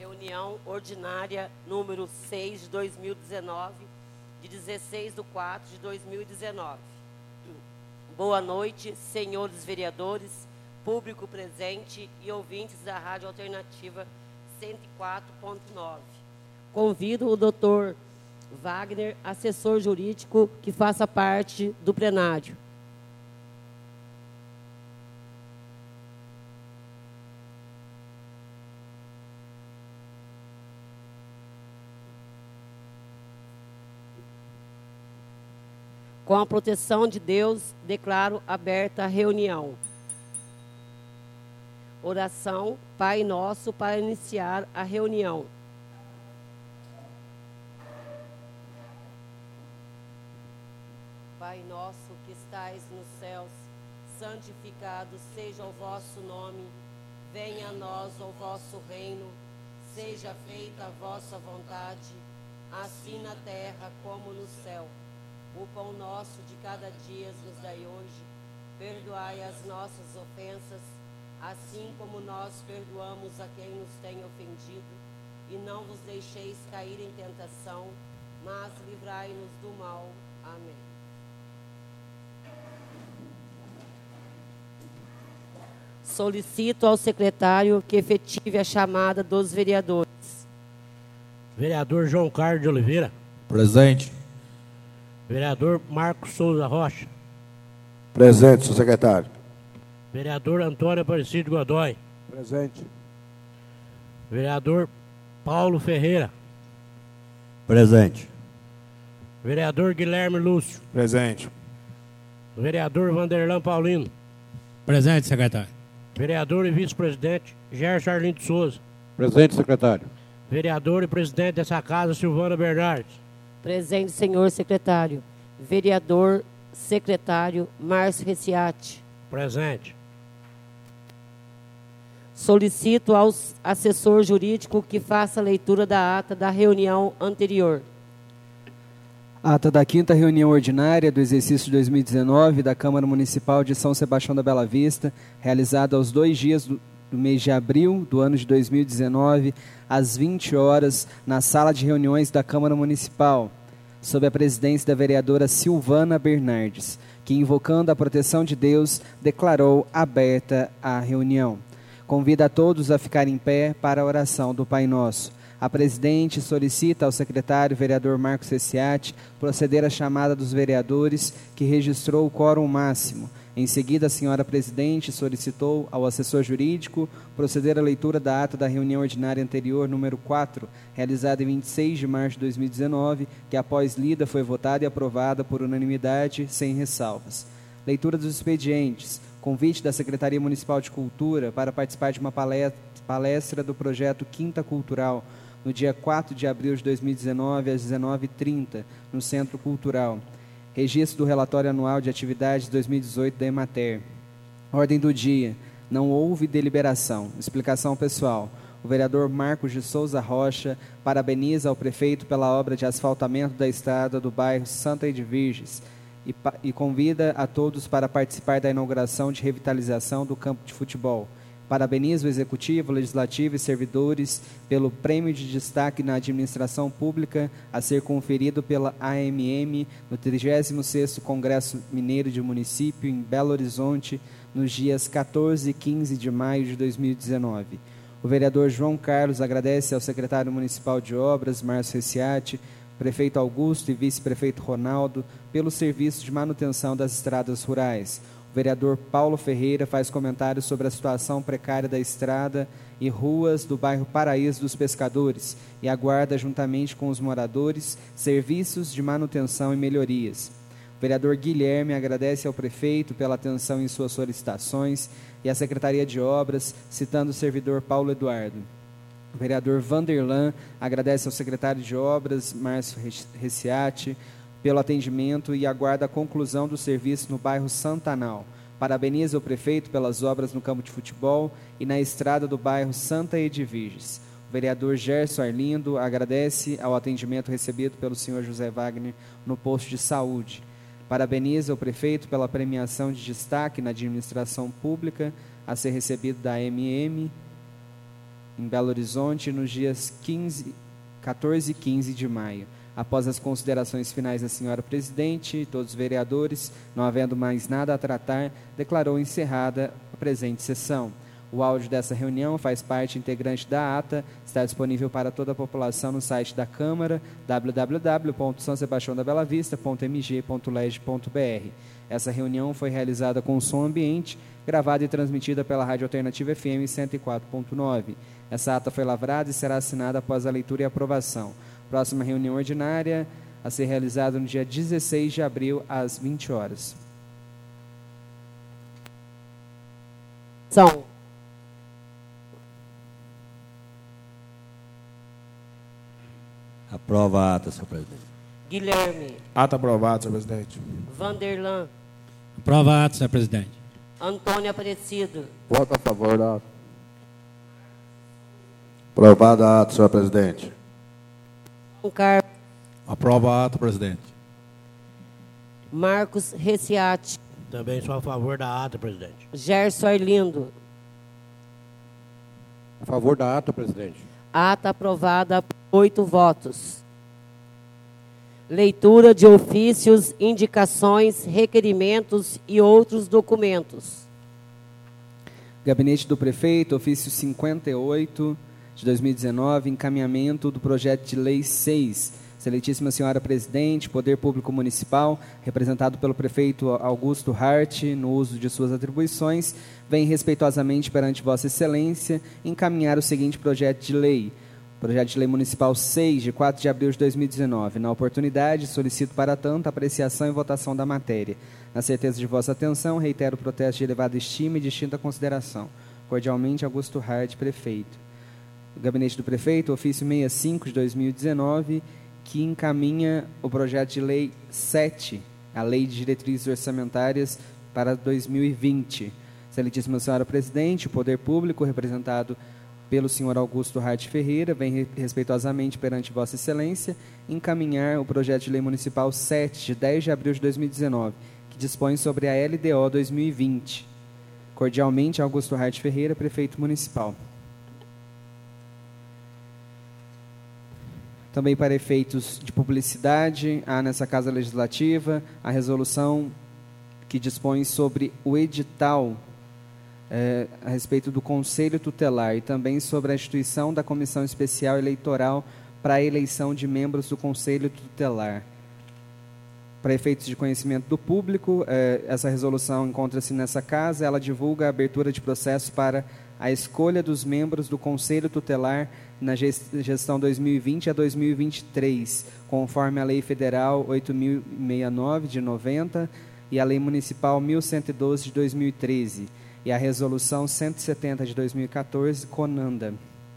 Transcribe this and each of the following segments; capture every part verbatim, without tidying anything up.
Reunião ordinária número seis de dois mil e dezenove, de dezesseis de quatro de dois mil e dezenove. Boa noite, senhores vereadores, público presente e ouvintes da Rádio Alternativa cento e quatro ponto nove. Convido o doutor Wagner, assessor jurídico, que faça parte do plenário. Com a proteção de Deus, declaro aberta a reunião. Oração, Pai Nosso, para iniciar a reunião. Pai nosso que estais nos céus, santificado seja o vosso nome. Venha a nós o vosso reino. Seja feita a vossa vontade, assim na terra como no céu. O pão nosso de cada dia nos dai hoje. Perdoai as nossas ofensas, assim como nós perdoamos a quem nos tem ofendido. E não vos deixeis cair em tentação, mas livrai-nos do mal. Amém. Solicito ao secretário que efetive a chamada dos vereadores. Vereador João Carlos de Oliveira. Presente. Vereador Marcos Souza Rocha. Presente, senhor secretário. Vereador Antônio Aparecido Godoy. Presente. Vereador Paulo Ferreira. Presente. Vereador Guilherme Lúcio. Presente. Vereador Vanderlan Paulino. Presente, secretário. Vereador e vice-presidente Gerson Arlindo Souza. Presente, secretário. Vereador e presidente dessa casa, Silvana Bernardes. Presente, senhor secretário. Vereador secretário Márcio Reciati. Presente. Solicito ao assessor jurídico que faça a leitura da ata da reunião anterior. Ata da quinta reunião ordinária do exercício de dois mil e dezenove da Câmara Municipal de São Sebastião da Bela Vista, realizada aos dois dias do, do mês de abril do ano de dois mil e dezenove, às vinte horas, na sala de reuniões da Câmara Municipal, sob a presidência da vereadora Silvana Bernardes, que, invocando a proteção de Deus, declarou aberta a reunião. Convida a todos a ficar em pé para a oração do Pai Nosso. A presidente solicita ao secretário vereador Marcos Reciati proceder à chamada dos vereadores, que registrou o quórum máximo. Em seguida, a senhora presidente solicitou ao assessor jurídico proceder à leitura da ata da reunião ordinária anterior, número quatro, realizada em vinte e seis de março de dois mil e dezenove, que após lida foi votada e aprovada por unanimidade, sem ressalvas. Leitura dos expedientes. Convite da Secretaria Municipal de Cultura para participar de uma palestra do projeto Quinta Cultural, no dia quatro de abril de dois mil e dezenove, às dezenove e trinta, no Centro Cultural. Registro do relatório anual de atividades de dois mil e dezoito da Emater. Ordem do dia. Não houve deliberação. Explicação pessoal. O vereador Marcos de Souza Rocha parabeniza ao prefeito pela obra de asfaltamento da estrada do bairro Santa Edviges e, e convida a todos para participar da inauguração de revitalização do campo de futebol. Parabeniza o Executivo, Legislativo e servidores pelo prêmio de destaque na administração pública a ser conferido pela A M M no trigésimo sexto Congresso Mineiro de Município em Belo Horizonte, nos dias quatorze e quinze de maio de dois mil e dezenove. O vereador João Carlos agradece ao secretário municipal de obras, Márcio Reciati, prefeito Augusto e vice-prefeito Ronaldo, pelo serviço de manutenção das estradas rurais. O vereador Paulo Ferreira faz comentários sobre a situação precária da estrada e ruas do bairro Paraíso dos Pescadores e aguarda, juntamente com os moradores, serviços de manutenção e melhorias. O vereador Guilherme agradece ao prefeito pela atenção em suas solicitações e à Secretaria de Obras, citando o servidor Paulo Eduardo. O vereador Vanderlan agradece ao secretário de Obras, Márcio Reciati, pelo atendimento e aguarda a conclusão do serviço no bairro Santanal. Parabeniza o prefeito pelas obras no campo de futebol e na estrada do bairro Santa Edviges. O vereador Gerson Arlindo agradece ao atendimento recebido pelo senhor José Wagner no posto de saúde. Parabeniza o prefeito pela premiação de destaque na administração pública a ser recebido da A M M. em Belo Horizonte, nos dias quinze, quatorze e quinze de maio. Após as considerações finais da senhora presidente e todos os vereadores, não havendo mais nada a tratar, declarou encerrada a presente sessão. O áudio dessa reunião faz parte integrante da ata, está disponível para toda a população no site da Câmara, w w w ponto são sebastião da bela vista ponto m g ponto leg ponto b r. Essa reunião foi realizada com som ambiente, gravada e transmitida pela Rádio Alternativa F M cento e quatro ponto nove. Essa ata foi lavrada e será assinada após a leitura e aprovação. Próxima reunião ordinária a ser realizada no dia dezesseis de abril, às vinte horas. São. Aprova a ata, senhor presidente. Guilherme. Ata aprovada, senhor presidente. Vanderlan. Aprova a ata, senhor presidente. Antônio Aparecido. Voto a favor da ata. Aprovada a ata, senhor presidente. Carlos. Aprova a ata, presidente. Marcos Reciati. Também sou a favor da ata, presidente. Gerson Arlindo. A favor da ata, presidente. Ata aprovada por oito votos. Leitura de ofícios, indicações, requerimentos e outros documentos. Gabinete do Prefeito, ofício cinquenta e oito de dois mil e dezenove, encaminhamento do projeto de lei seis. Excelentíssima senhora presidente, Poder Público Municipal, representado pelo prefeito Augusto Hart, no uso de suas atribuições, vem respeitosamente perante Vossa Excelência encaminhar o seguinte projeto de lei. Projeto de Lei Municipal seis, de quatro de abril de dois mil e dezenove. Na oportunidade, solicito para tanto a apreciação e votação da matéria. Na certeza de vossa atenção, reitero o protesto de elevada estima e distinta consideração. Cordialmente, Augusto Hart, prefeito. O Gabinete do Prefeito, ofício sessenta e cinco de dois mil e dezenove, que encaminha o projeto de Lei sete, a Lei de Diretrizes Orçamentárias para dois mil e vinte. Excelentíssima senhora presidente, o Poder Público, representado pelo senhor Augusto Hart Ferreira, vem respeitosamente perante Vossa Excelência encaminhar o projeto de lei municipal sete, de dez de abril de dois mil e dezenove, que dispõe sobre a L D O dois mil e vinte. Cordialmente, Augusto Hart Ferreira, prefeito municipal. Também para efeitos de publicidade, há nessa Casa Legislativa a resolução que dispõe sobre o edital É, a respeito do Conselho Tutelar e também sobre a instituição da Comissão Especial Eleitoral para a eleição de membros do Conselho Tutelar. Para efeitos de conhecimento do público, é, essa resolução encontra-se nessa casa, ela divulga a abertura de processo para a escolha dos membros do Conselho Tutelar na gestão dois mil e vinte a dois mil e vinte e três, conforme a Lei Federal oito mil e sessenta e nove, de noventa, e a Lei Municipal mil cento e doze, de dois mil e treze. E a Resolução cento e setenta, de dois mil e quatorze, CONANDA.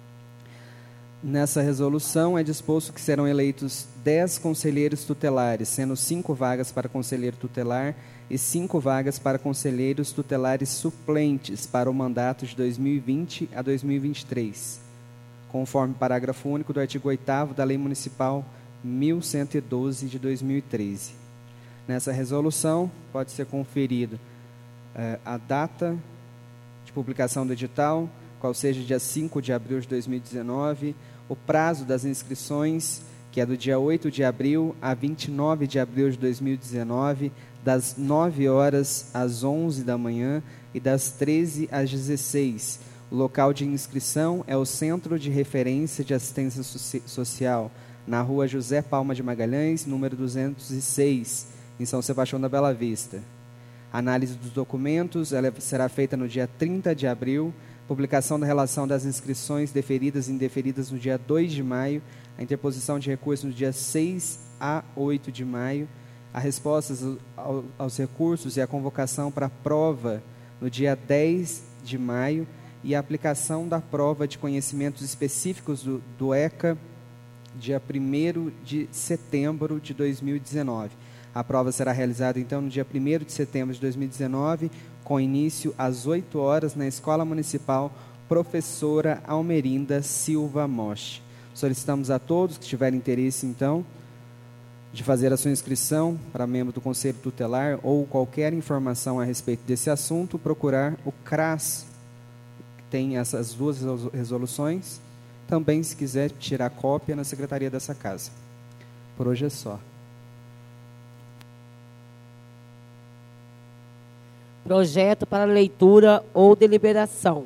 Nessa resolução é disposto que serão eleitos dez conselheiros tutelares, sendo cinco vagas para conselheiro tutelar e cinco vagas para conselheiros tutelares suplentes para o mandato de dois mil e vinte a dois mil e vinte e três, conforme parágrafo único do artigo oitavo da Lei Municipal mil cento e doze, de dois mil e treze. Nessa resolução pode ser conferido eh, a data de publicação do edital, qual seja dia cinco de abril de dois mil e dezenove, o prazo das inscrições, que é do dia oito de abril a vinte e nove de abril de dois mil e dezenove, das nove horas às onze da manhã e das treze às dezesseis. O local de inscrição é o Centro de Referência de Assistência Social, na rua José Palma de Magalhães, número duzentos e seis, em São Sebastião da Bela Vista. A análise dos documentos ela será feita no dia trinta de abril, publicação da relação das inscrições deferidas e indeferidas no dia dois de maio, a interposição de recursos no dia seis a oito de maio, a respostas ao, aos recursos e a convocação para a prova no dia dez de maio e a aplicação da prova de conhecimentos específicos do, do ECA, dia primeiro de setembro de dois mil e dezenove. A prova será realizada, então, no dia primeiro de setembro de dois mil e dezenove, com início às oito horas, na Escola Municipal Professora Almerinda Silva Moche. Solicitamos a todos que tiverem interesse, então, de fazer a sua inscrição para membro do Conselho Tutelar ou qualquer informação a respeito desse assunto, procurar o CRAS, tem essas duas resoluções. Também, se quiser tirar cópia, na secretaria dessa casa. Por hoje é só. Projeto para leitura ou deliberação.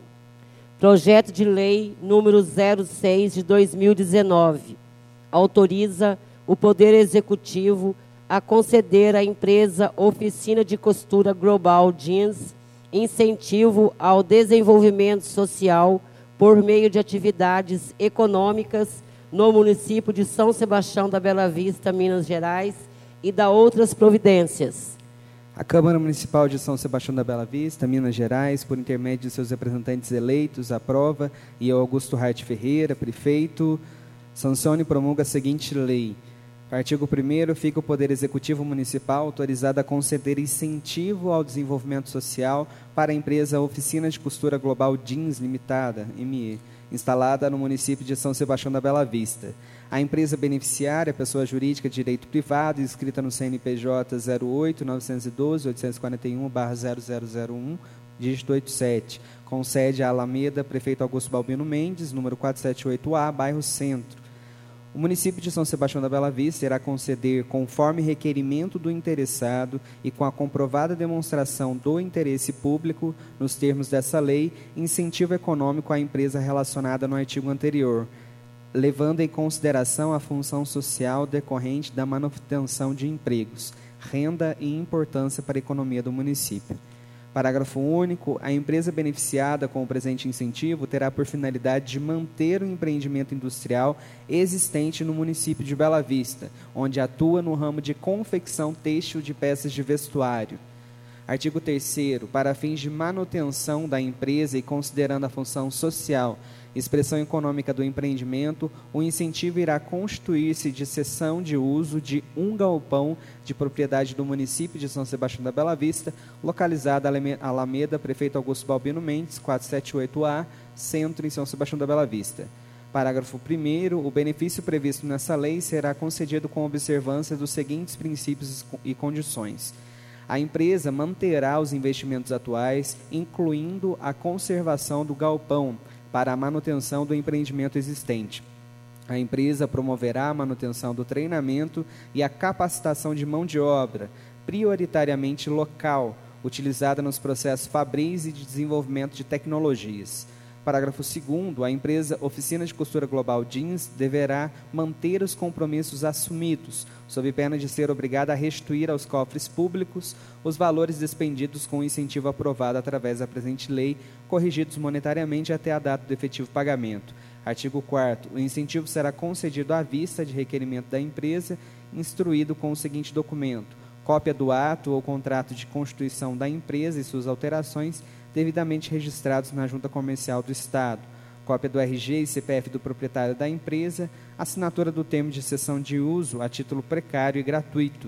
Projeto de lei número zero seis de dois mil e dezenove. Autoriza o Poder Executivo a conceder à empresa Oficina de Costura Global Jeans incentivo ao desenvolvimento social por meio de atividades econômicas no município de São Sebastião da Bela Vista, Minas Gerais, e da outras providências. A Câmara Municipal de São Sebastião da Bela Vista, Minas Gerais, por intermédio de seus representantes eleitos, aprova, e eu, Augusto Hart Ferreira, prefeito, sancione e promulga a seguinte lei. Artigo primeiro, fica o Poder Executivo Municipal autorizado a conceder incentivo ao desenvolvimento social para a empresa Oficina de Costura Global Jeans Limitada, M E, instalada no município de São Sebastião da Bela Vista. A empresa beneficiária, pessoa jurídica de direito privado, inscrita no C N P J zero oito nove um dois oito quatro um barra zero zero zero um, dígito oitenta e sete, com sede a Alameda, Prefeito Augusto Balbino Mendes, número quatrocentos e setenta e oito A, bairro Centro. O município de São Sebastião da Bela Vista irá conceder, conforme requerimento do interessado e com a comprovada demonstração do interesse público, nos termos dessa lei, incentivo econômico à empresa relacionada no artigo anterior, levando em consideração a função social decorrente da manutenção de empregos, renda e importância para a economia do município. Parágrafo único. A empresa beneficiada com o presente incentivo terá por finalidade de manter o empreendimento industrial existente no município de Bela Vista, onde atua no ramo de confecção têxtil de peças de vestuário. Artigo terceiro. Para fins de manutenção da empresa e considerando a função social, expressão econômica do empreendimento, o incentivo irá constituir-se de cessão de uso de um galpão de propriedade do município de São Sebastião da Bela Vista, localizado na Alameda, Prefeito Augusto Balbino Mendes, quatrocentos e setenta e oito A, Centro, em São Sebastião da Bela Vista. Parágrafo primeiro. O benefício previsto nessa lei será concedido com observância dos seguintes princípios e condições. A empresa manterá os investimentos atuais, incluindo a conservação do galpão, para a manutenção do empreendimento existente. A empresa promoverá a manutenção do treinamento e a capacitação de mão de obra, prioritariamente local, utilizada nos processos fabris e de desenvolvimento de tecnologias. Parágrafo segundo. A empresa Oficina de Costura Global Jeans deverá manter os compromissos assumidos, sob pena de ser obrigada a restituir aos cofres públicos os valores despendidos com o incentivo aprovado através da presente lei, corrigidos monetariamente até a data do efetivo pagamento. Artigo quarto. O incentivo será concedido à vista de requerimento da empresa, instruído com o seguinte documento: cópia do ato ou contrato de constituição da empresa e suas alterações, devidamente registrados na Junta Comercial do Estado, cópia do R G e C P F do proprietário da empresa, assinatura do termo de cessão de uso a título precário e gratuito.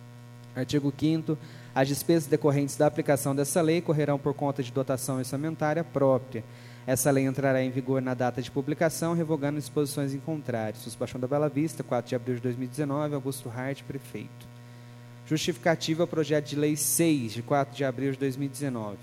Artigo quinto. As despesas decorrentes da aplicação dessa lei correrão por conta de dotação orçamentária própria. Essa lei entrará em vigor na data de publicação, revogando disposições em contrário. São Sebastião da Bela Vista, quatro de abril de dois mil e dezenove, Augusto Hart, prefeito. Justificativa ao projeto de lei seis, de quatro de abril de dois mil e dezenove.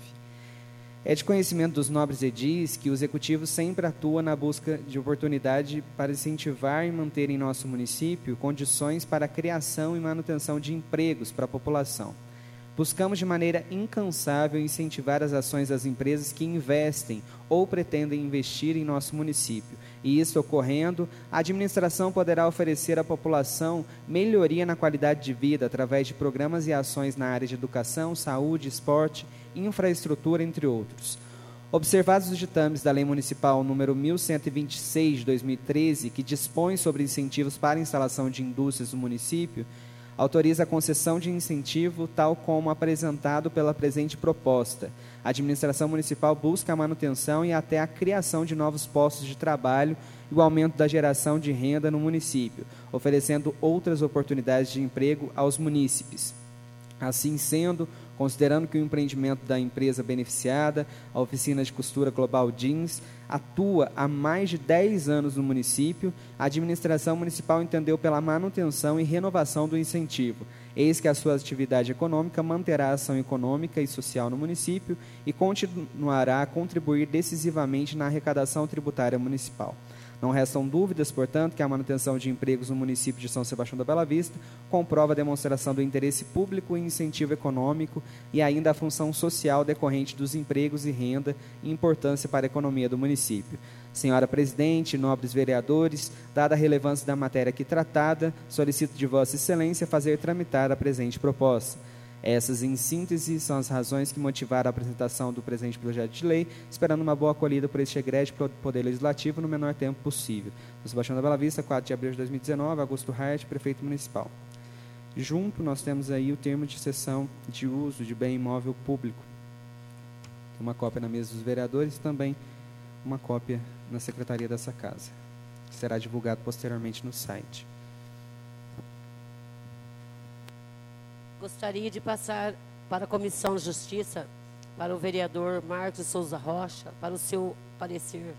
É de conhecimento dos nobres edis que o Executivo sempre atua na busca de oportunidade para incentivar e manter em nosso município condições para a criação e manutenção de empregos para a população. Buscamos de maneira incansável incentivar as ações das empresas que investem ou pretendem investir em nosso município. E isso ocorrendo, a administração poderá oferecer à população melhoria na qualidade de vida através de programas e ações na área de educação, saúde, esporte, infraestrutura, entre outros. Observados os ditames da Lei Municipal número mil cento e vinte e seis de dois mil e treze, que dispõe sobre incentivos para a instalação de indústrias no município, autoriza a concessão de incentivo, tal como apresentado pela presente proposta. A administração municipal busca a manutenção e até a criação de novos postos de trabalho e o aumento da geração de renda no município, oferecendo outras oportunidades de emprego aos munícipes. Assim sendo, considerando que o empreendimento da empresa beneficiada, a Oficina de Costura Global Jeans, atua há mais de dez anos no município, a administração municipal entendeu pela manutenção e renovação do incentivo, eis que a sua atividade econômica manterá a ação econômica e social no município e continuará a contribuir decisivamente na arrecadação tributária municipal. Não restam dúvidas, portanto, que a manutenção de empregos no município de São Sebastião da Bela Vista comprova a demonstração do interesse público e incentivo econômico e ainda a função social decorrente dos empregos e renda e importância para a economia do município. Senhora Presidente, nobres vereadores, dada a relevância da matéria aqui tratada, solicito de Vossa Excelência fazer tramitar a presente proposta. Essas, em síntese, são as razões que motivaram a apresentação do presente projeto de lei, esperando uma boa acolhida por este egrégio Poder Legislativo no menor tempo possível. São Sebastião da Bela Vista, quatro de abril de dois mil e dezenove, Augusto Hart, Prefeito Municipal. Junto, nós temos aí o termo de cessão de uso de bem imóvel público. Tem uma cópia na mesa dos vereadores e também uma cópia na secretaria dessa casa. Será divulgado posteriormente no site. Gostaria de passar para a Comissão de Justiça, para o vereador Marcos Souza Rocha, para o seu parecer.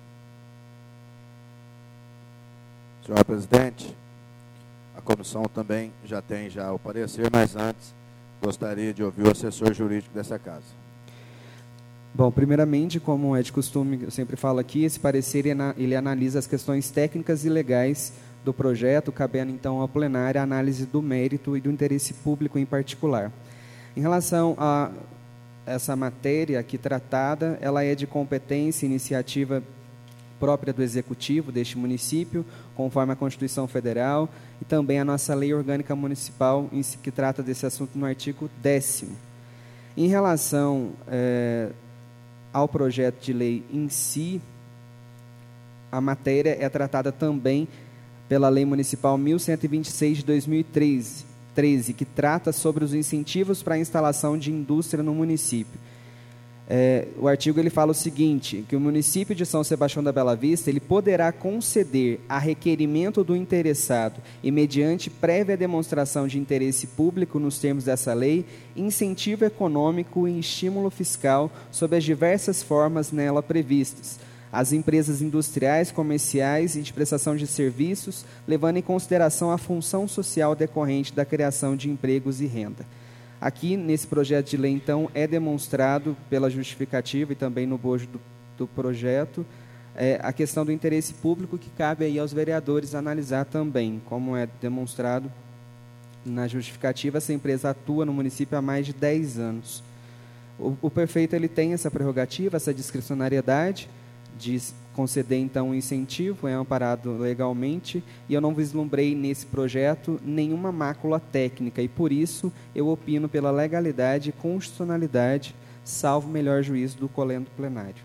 Senhor presidente, a comissão também já tem já o parecer, mas antes gostaria de ouvir o assessor jurídico dessa casa. Bom, primeiramente, como é de costume, eu sempre falo aqui, esse parecer ele analisa as questões técnicas e legais do projeto, cabendo então ao plenário a análise do mérito e do interesse público em particular. Em relação a essa matéria aqui tratada, ela é de competência e iniciativa própria do Executivo deste município, conforme a Constituição Federal e também a nossa Lei Orgânica Municipal, que trata desse assunto no artigo décimo. Em relação é, ao projeto de lei em si, a matéria é tratada também pela Lei Municipal mil cento e vinte e seis de dois mil e treze, que trata sobre os incentivos para a instalação de indústria no município. É, o artigo ele fala o seguinte, que o município de São Sebastião da Bela Vista ele poderá conceder a requerimento do interessado e mediante prévia demonstração de interesse público nos termos dessa lei, incentivo econômico e estímulo fiscal sob as diversas formas nela previstas, as empresas industriais, comerciais e de prestação de serviços, levando em consideração a função social decorrente da criação de empregos e renda. Aqui, nesse projeto de lei, então, é demonstrado pela justificativa e também no bojo do, do projeto, é, a questão do interesse público que cabe aí aos vereadores analisar também, como é demonstrado na justificativa, essa empresa atua no município há mais de dez anos. O, o prefeito ele tem essa prerrogativa, essa discricionariedade, de conceder, então, um incentivo, é amparado legalmente, e eu não vislumbrei nesse projeto nenhuma mácula técnica, e por isso eu opino pela legalidade e constitucionalidade, salvo melhor juízo do colendo plenário.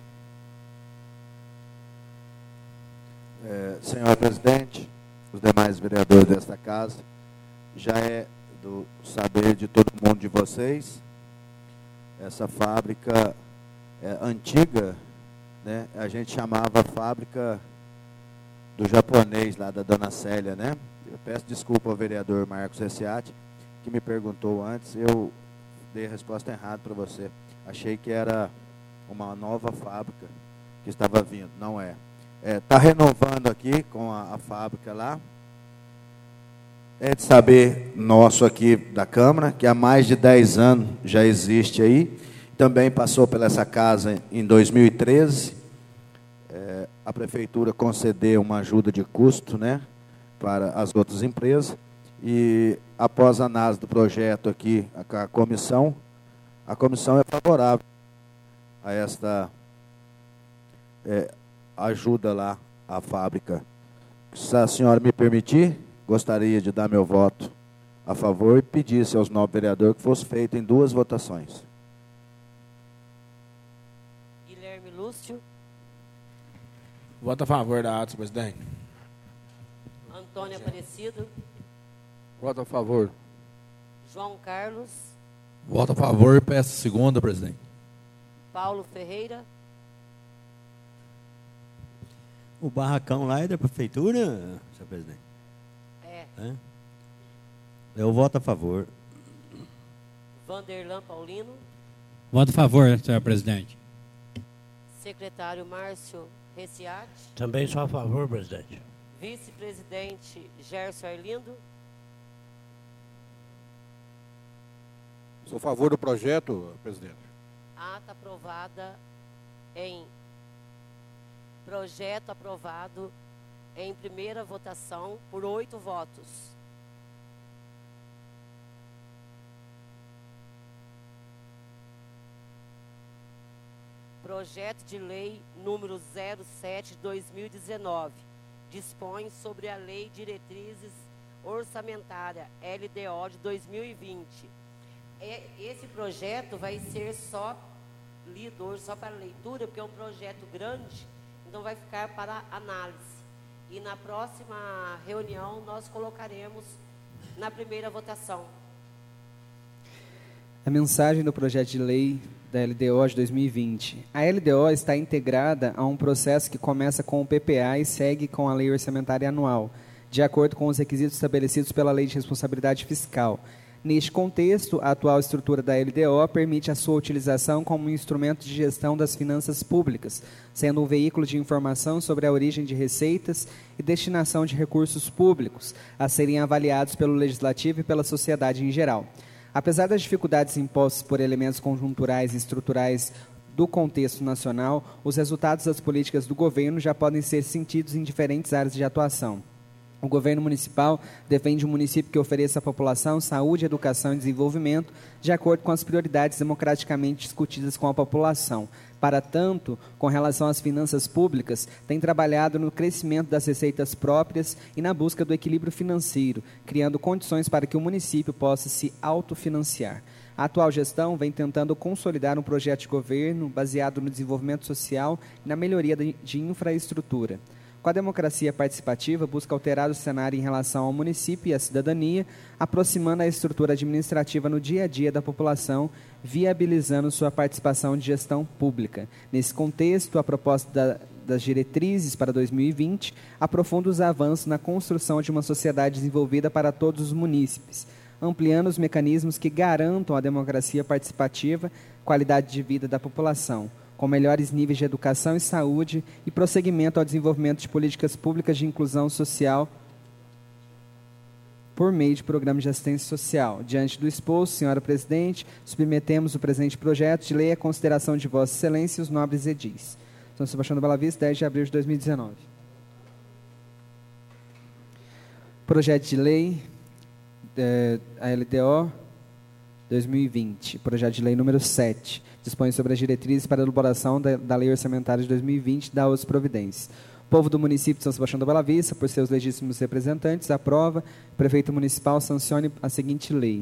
É, senhor presidente, os demais vereadores desta casa, já é do saber de todo mundo de vocês, essa fábrica é antiga, né, a gente chamava a fábrica do japonês lá da dona Célia, né? Eu peço desculpa ao vereador Marcos Reciati, que me perguntou antes, eu dei a resposta errada para você. Achei que era uma nova fábrica que estava vindo, não é. Está renovando aqui com a, a fábrica lá. É de saber nosso aqui da Câmara, que há mais de dez anos já existe aí. Também passou pela essa casa em dois mil e treze. É, a prefeitura concedeu uma ajuda de custo, né, para as outras empresas. E após a análise do projeto aqui, a, a comissão, a comissão é favorável a esta é, ajuda lá à fábrica. Se a senhora me permitir, gostaria de dar meu voto a favor e pedisse aos nobres vereadores que fosse feito em duas votações. Guilherme Lúcio. Voto a favor da ata, senhor presidente. Antônio Aparecido. Voto a favor. João Carlos. Voto a favor e peço segunda, presidente. Paulo Ferreira. O barracão lá é da prefeitura, senhor presidente? É. É? Eu voto a favor. Vanderlan Paulino. Voto a favor, senhor presidente. Secretário Márcio Reciati. Também sou a favor, presidente. Vice-presidente Gerson Arlindo. Sou a favor do projeto, presidente. Ata aprovada em... Projeto aprovado em primeira votação por oito votos. Projeto de lei número zero sete de dois mil e dezenove dispõe sobre a Lei Diretrizes Orçamentária L D O de dois mil e vinte. Esse projeto vai ser só lido hoje, só para leitura, porque é um projeto grande, então vai ficar para análise. E na próxima reunião nós colocaremos na primeira votação. A mensagem do projeto de lei da L D O de dois mil e vinte. A L D O está integrada a um processo que começa com o P P A e segue com a Lei Orçamentária Anual, de acordo com os requisitos estabelecidos pela Lei de Responsabilidade Fiscal. Neste contexto, a atual estrutura da L D O permite a sua utilização como um instrumento de gestão das finanças públicas, sendo um veículo de informação sobre a origem de receitas e destinação de recursos públicos, a serem avaliados pelo Legislativo e pela sociedade em geral. Apesar das dificuldades impostas por elementos conjunturais e estruturais do contexto nacional, os resultados das políticas do governo já podem ser sentidos em diferentes áreas de atuação. O governo municipal defende um município que ofereça à população saúde, educação e desenvolvimento de acordo com as prioridades democraticamente discutidas com a população. Para tanto, com relação às finanças públicas, tem trabalhado no crescimento das receitas próprias e na busca do equilíbrio financeiro, criando condições para que o município possa se autofinanciar. A atual gestão vem tentando consolidar um projeto de governo baseado no desenvolvimento social e na melhoria de infraestrutura. Com a democracia participativa, busca alterar o cenário em relação ao município e à cidadania, aproximando a estrutura administrativa no dia a dia da população, viabilizando sua participação de gestão pública. Nesse contexto, a proposta da, das diretrizes para dois mil e vinte aprofunda os avanços na construção de uma sociedade desenvolvida para todos os munícipes, ampliando os mecanismos que garantam a democracia participativa, qualidade de vida da população, com melhores níveis de educação e saúde e prosseguimento ao desenvolvimento de políticas públicas de inclusão social por meio de programas de assistência social. Diante do exposto, senhora presidente, submetemos o presente projeto de lei à consideração de vossa excelência e os nobres edis. São Sebastião da Bela Vista, dez de abril de dois mil e dezenove. Projeto de lei, é, a L D O dois mil e vinte, projeto de lei número sete, dispõe sobre as diretrizes para a elaboração da, da Lei Orçamentária de dois mil e vinte e da outras providências. O povo do município de São Sebastião da Bela Vista, por seus legítimos representantes, aprova, o prefeito municipal sancione a seguinte lei.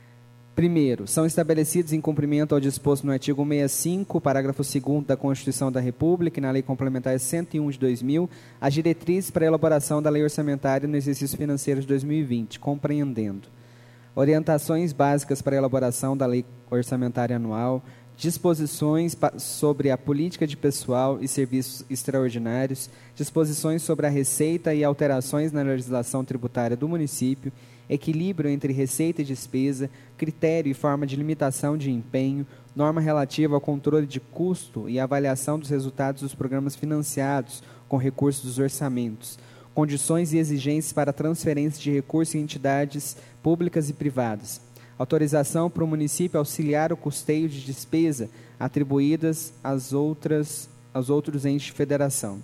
Primeiro, são estabelecidos em cumprimento ao disposto no artigo cento e sessenta e cinco, parágrafo segundo da Constituição da República e na Lei Complementar cento e um de dois mil, as diretrizes para a elaboração da Lei Orçamentária no exercício financeiro de dois mil e vinte, compreendendo orientações básicas para a elaboração da Lei Orçamentária Anual, disposições sobre a política de pessoal e serviços extraordinários, disposições sobre a receita e alterações na legislação tributária do município, equilíbrio entre receita e despesa, critério e forma de limitação de empenho, norma relativa ao controle de custo e avaliação dos resultados dos programas financiados com recursos dos orçamentos, condições e exigências para transferência de recursos em entidades públicas e privadas, autorização para o município auxiliar o custeio de despesa atribuídas às outras, aos outros entes de federação,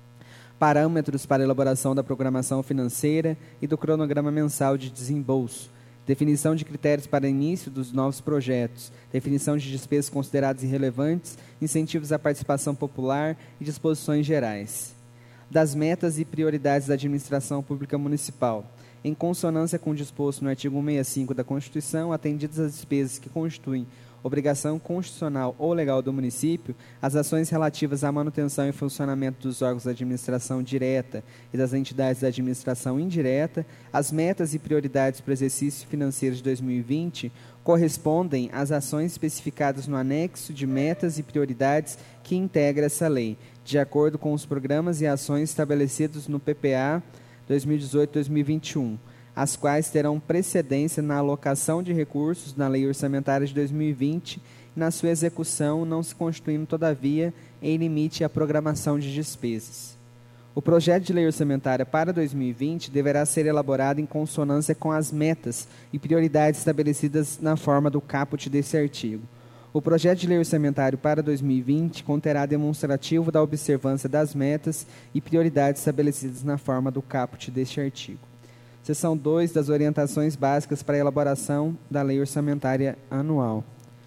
parâmetros para elaboração da programação financeira e do cronograma mensal de desembolso, definição de critérios para início dos novos projetos, definição de despesas consideradas irrelevantes, incentivos à participação popular e disposições gerais, das metas e prioridades da administração pública municipal, em consonância com o disposto no artigo cento e sessenta e cinco da Constituição, atendidas as despesas que constituem obrigação constitucional ou legal do município, as ações relativas à manutenção e funcionamento dos órgãos da administração direta e das entidades da administração indireta, as metas e prioridades para o exercício financeiro de dois mil e vinte correspondem às ações especificadas no anexo de metas e prioridades que integra essa lei, de acordo com os programas e ações estabelecidos no P P A dois mil e dezoito a dois mil e vinte e um, as quais terão precedência na alocação de recursos na Lei Orçamentária de dois mil e vinte e na sua execução, não se constituindo, todavia, em limite à programação de despesas. O projeto de lei orçamentária para dois mil e vinte deverá ser elaborado em consonância com as metas e prioridades estabelecidas na forma do caput desse artigo. O projeto de lei orçamentário para dois mil e vinte conterá demonstrativo da observância das metas e prioridades estabelecidas na forma do caput deste artigo. Seção dois das orientações básicas para a elaboração da lei orçamentária anual.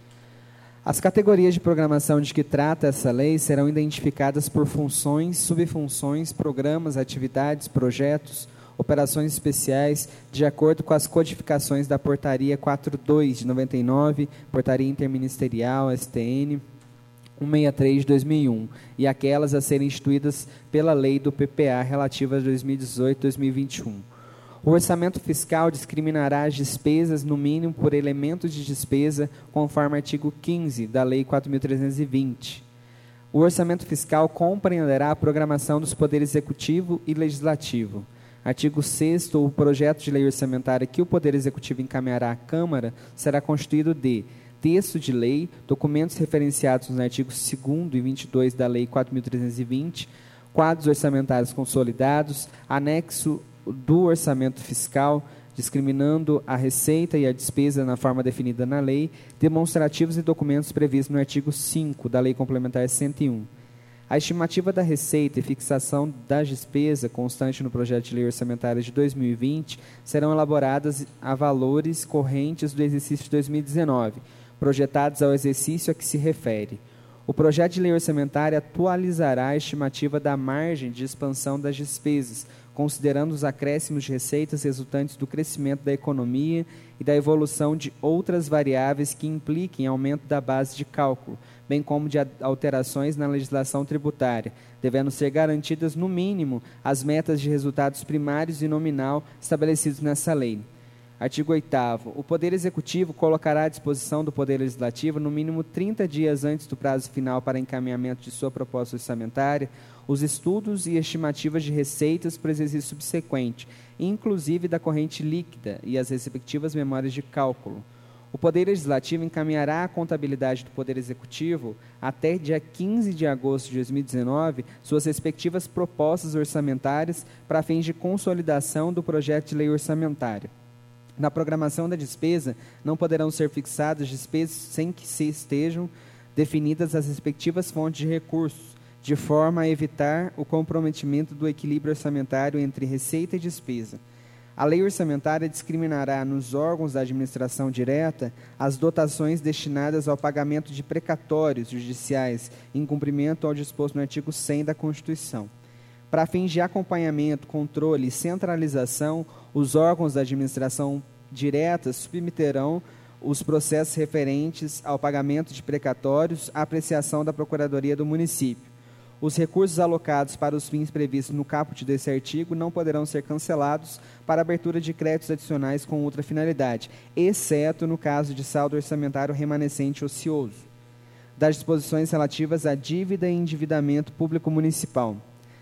As categorias de programação de que trata essa lei serão identificadas por funções, subfunções, programas, atividades, projetos, operações especiais, de acordo com as codificações da Portaria quatro dois de noventa e nove, Portaria Interministerial, S T N, cento e sessenta e três de dois mil e um, e aquelas a serem instituídas pela Lei do P P A relativa a dois mil e dezoito a dois mil e vinte e um. O orçamento fiscal discriminará as despesas, no mínimo, por elementos de despesa, conforme artigo quinze da Lei quatro mil trezentos e vinte. O orçamento fiscal compreenderá a programação dos poderes executivo e legislativo. Artigo sexto, o projeto de lei orçamentária que o Poder Executivo encaminhará à Câmara será constituído de texto de lei, documentos referenciados nos artigos segundo e vinte e dois da Lei quatro mil trezentos e vinte, quadros orçamentários consolidados, anexo do orçamento fiscal, discriminando a receita e a despesa na forma definida na lei, demonstrativos e documentos previstos no artigo cinco da Lei Complementar cento e um. A estimativa da receita e fixação da despesa constante no projeto de lei orçamentária de dois mil e vinte serão elaboradas a valores correntes do exercício de dois mil e dezenove, projetados ao exercício a que se refere. O projeto de lei orçamentária atualizará a estimativa da margem de expansão das despesas, considerando os acréscimos de receitas resultantes do crescimento da economia e da evolução de outras variáveis que impliquem aumento da base de cálculo, bem como de alterações na legislação tributária, devendo ser garantidas, no mínimo, as metas de resultados primários e nominal estabelecidos nessa lei. Artigo oitavo. O Poder Executivo colocará à disposição do Poder Legislativo, no mínimo trinta dias antes do prazo final para encaminhamento de sua proposta orçamentária, os estudos e estimativas de receitas para o exercício subsequente, inclusive da corrente líquida e as respectivas memórias de cálculo. O Poder Legislativo encaminhará à contabilidade do Poder Executivo, até dia quinze de agosto de dois mil e dezenove, suas respectivas propostas orçamentárias para fins de consolidação do projeto de lei orçamentária. Na programação da despesa, não poderão ser fixadas despesas sem que se estejam definidas as respectivas fontes de recursos, de forma a evitar o comprometimento do equilíbrio orçamentário entre receita e despesa. A lei orçamentária discriminará nos órgãos da administração direta as dotações destinadas ao pagamento de precatórios judiciais, em cumprimento ao disposto no artigo cem da Constituição. Para fins de acompanhamento, controle e centralização, os órgãos da administração direta submeterão os processos referentes ao pagamento de precatórios à apreciação da Procuradoria do Município. Os recursos alocados para os fins previstos no caput desse artigo não poderão ser cancelados para abertura de créditos adicionais com outra finalidade, exceto no caso de saldo orçamentário remanescente ocioso. Das disposições relativas à dívida e endividamento público municipal.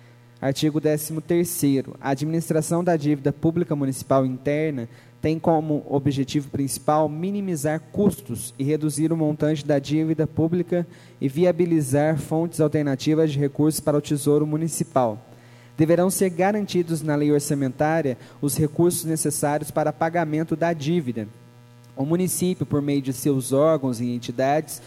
Artigo décimo terceiro. A administração da dívida pública municipal interna tem como objetivo principal minimizar custos e reduzir o montante da dívida pública e viabilizar fontes alternativas de recursos para o Tesouro Municipal. Deverão ser garantidos na lei orçamentária os recursos necessários para pagamento da dívida. O município, por meio de seus órgãos e entidades,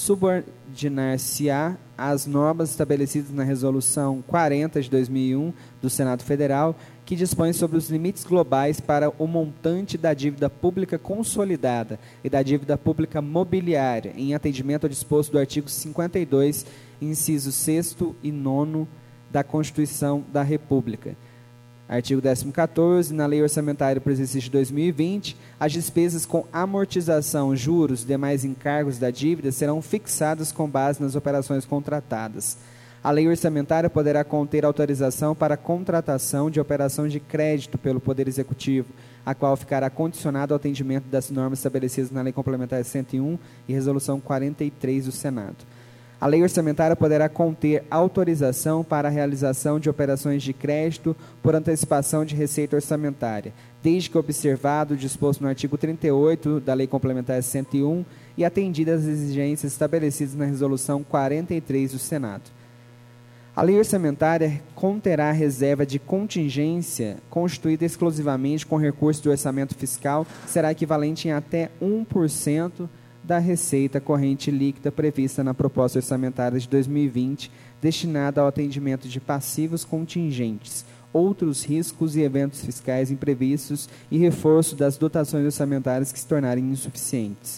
subordinar-se-á às normas estabelecidas na Resolução quarenta de dois mil e um do Senado Federal, que dispõe sobre os limites globais para o montante da dívida pública consolidada e da dívida pública mobiliária, em atendimento ao disposto do artigo cinquenta e dois, inciso sexto e nono da Constituição da República. Artigo décimo quatorze. Na Lei Orçamentária para o exercício de dois mil e vinte, as despesas com amortização, juros e demais encargos da dívida serão fixadas com base nas operações contratadas. A Lei Orçamentária poderá conter autorização para contratação de operação de crédito pelo Poder Executivo, a qual ficará condicionada ao atendimento das normas estabelecidas na Lei Complementar cento e um e Resolução quarenta e três do Senado. A lei orçamentária poderá conter autorização para a realização de operações de crédito por antecipação de receita orçamentária, desde que observado o disposto no artigo trinta e oito da Lei Complementar cento e um e atendidas as exigências estabelecidas na Resolução quarenta e três do Senado. A lei orçamentária conterá reserva de contingência constituída exclusivamente com recurso do orçamento fiscal, será equivalente em até um por cento da receita corrente líquida prevista na proposta orçamentária de dois mil e vinte, destinada ao atendimento de passivos contingentes, outros riscos e eventos fiscais imprevistos e reforço das dotações orçamentárias que se tornarem insuficientes.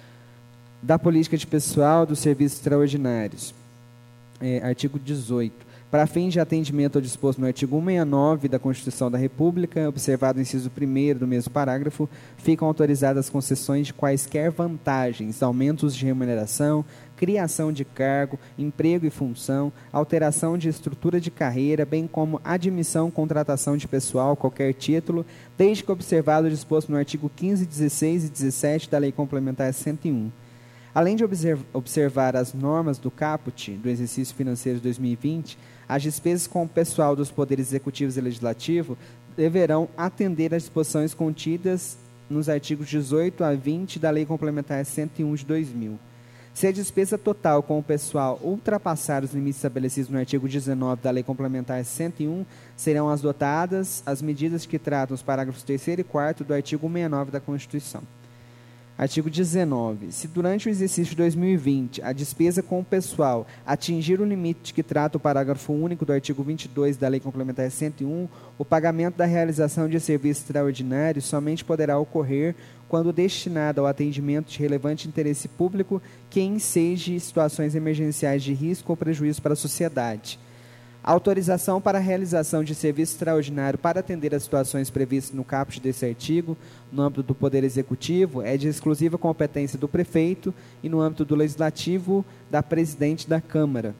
Da política de pessoal dos serviços extraordinários. É, artigo dezoito. Para fins de atendimento ao disposto no artigo cento e sessenta e nove da Constituição da República, observado o inciso primeiro do mesmo parágrafo, ficam autorizadas concessões de quaisquer vantagens, aumentos de remuneração, criação de cargo, emprego e função, alteração de estrutura de carreira, bem como admissão, contratação de pessoal, qualquer título, desde que observado o disposto no artigo quinze, dezesseis e dezessete da Lei Complementar cento e um. Além de observar as normas do caput, do exercício financeiro de dois mil e vinte, as despesas com o pessoal dos poderes executivo e legislativo deverão atender às disposições contidas nos artigos dezoito a vinte da Lei Complementar cento e um de dois mil. Se a despesa total com o pessoal ultrapassar os limites estabelecidos no artigo dezenove da Lei Complementar cento e um, serão adotadas as medidas que tratam os parágrafos terceiro e quarto do artigo cento e sessenta e nove da Constituição. Artigo dezenove. Se durante o exercício de dois mil e vinte a despesa com o pessoal atingir o limite que trata o parágrafo único do artigo vinte e dois da Lei Complementar cento e um, o pagamento da realização de serviço extraordinário somente poderá ocorrer quando destinado ao atendimento de relevante interesse público que enseje situações emergenciais de risco ou prejuízo para a sociedade. A autorização para a realização de serviço extraordinário para atender às situações previstas no caput desse artigo, no âmbito do Poder Executivo, é de exclusiva competência do prefeito e, no âmbito do Legislativo, da presidente da Câmara.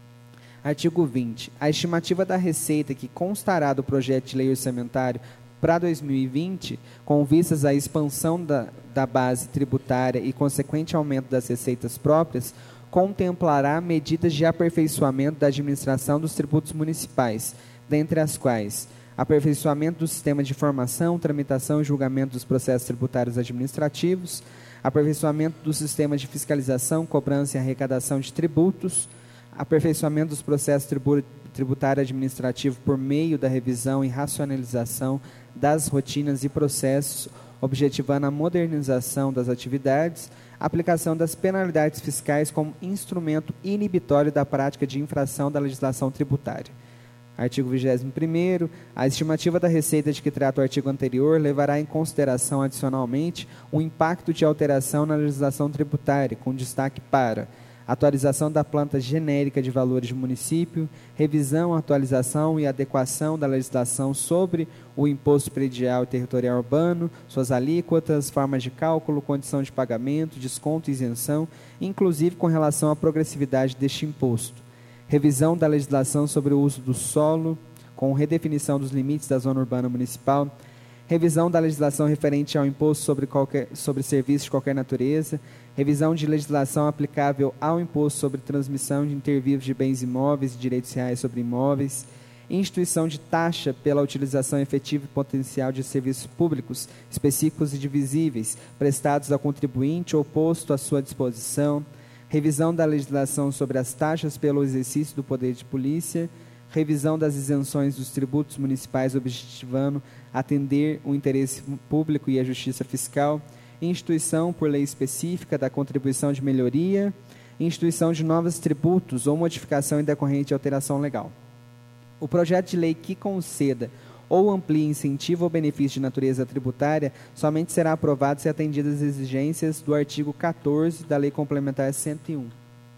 Artigo vinte. A estimativa da receita que constará do projeto de lei orçamentário para dois mil e vinte, com vistas à expansão da, da base tributária e consequente aumento das receitas próprias, contemplará medidas de aperfeiçoamento da administração dos tributos municipais, dentre as quais aperfeiçoamento do sistema de formação, tramitação e julgamento dos processos tributários administrativos, aperfeiçoamento do sistema de fiscalização, cobrança e arrecadação de tributos, aperfeiçoamento dos processos tribu tributário administrativo por meio da revisão e racionalização das rotinas e processos, objetivando a modernização das atividades, aplicação das penalidades fiscais como instrumento inibitório da prática de infração da legislação tributária. Artigo vigésimo primeiro. A estimativa da receita de que trata o artigo anterior levará em consideração adicionalmente o impacto de alteração na legislação tributária, com destaque para atualização da planta genérica de valores do município, revisão, atualização e adequação da legislação sobre o imposto predial e territorial urbano, suas alíquotas, formas de cálculo, condição de pagamento, desconto e isenção, inclusive com relação à progressividade deste imposto. Revisão da legislação sobre o uso do solo, com redefinição dos limites da zona urbana municipal, revisão da legislação referente ao imposto sobre, qualquer, sobre serviços de qualquer natureza, revisão de legislação aplicável ao imposto sobre transmissão de inter vivos de bens imóveis e direitos reais sobre imóveis, instituição de taxa pela utilização efetiva e potencial de serviços públicos específicos e divisíveis prestados ao contribuinte ou posto à sua disposição, revisão da legislação sobre as taxas pelo exercício do poder de polícia, revisão das isenções dos tributos municipais objetivando atender o interesse público e a justiça fiscal, instituição por lei específica da contribuição de melhoria, instituição de novos tributos ou modificação em decorrente de alteração legal. O projeto de lei que conceda ou amplie incentivo ou benefício de natureza tributária somente será aprovado se atendidas as exigências do artigo quatorze da Lei Complementar cento e um.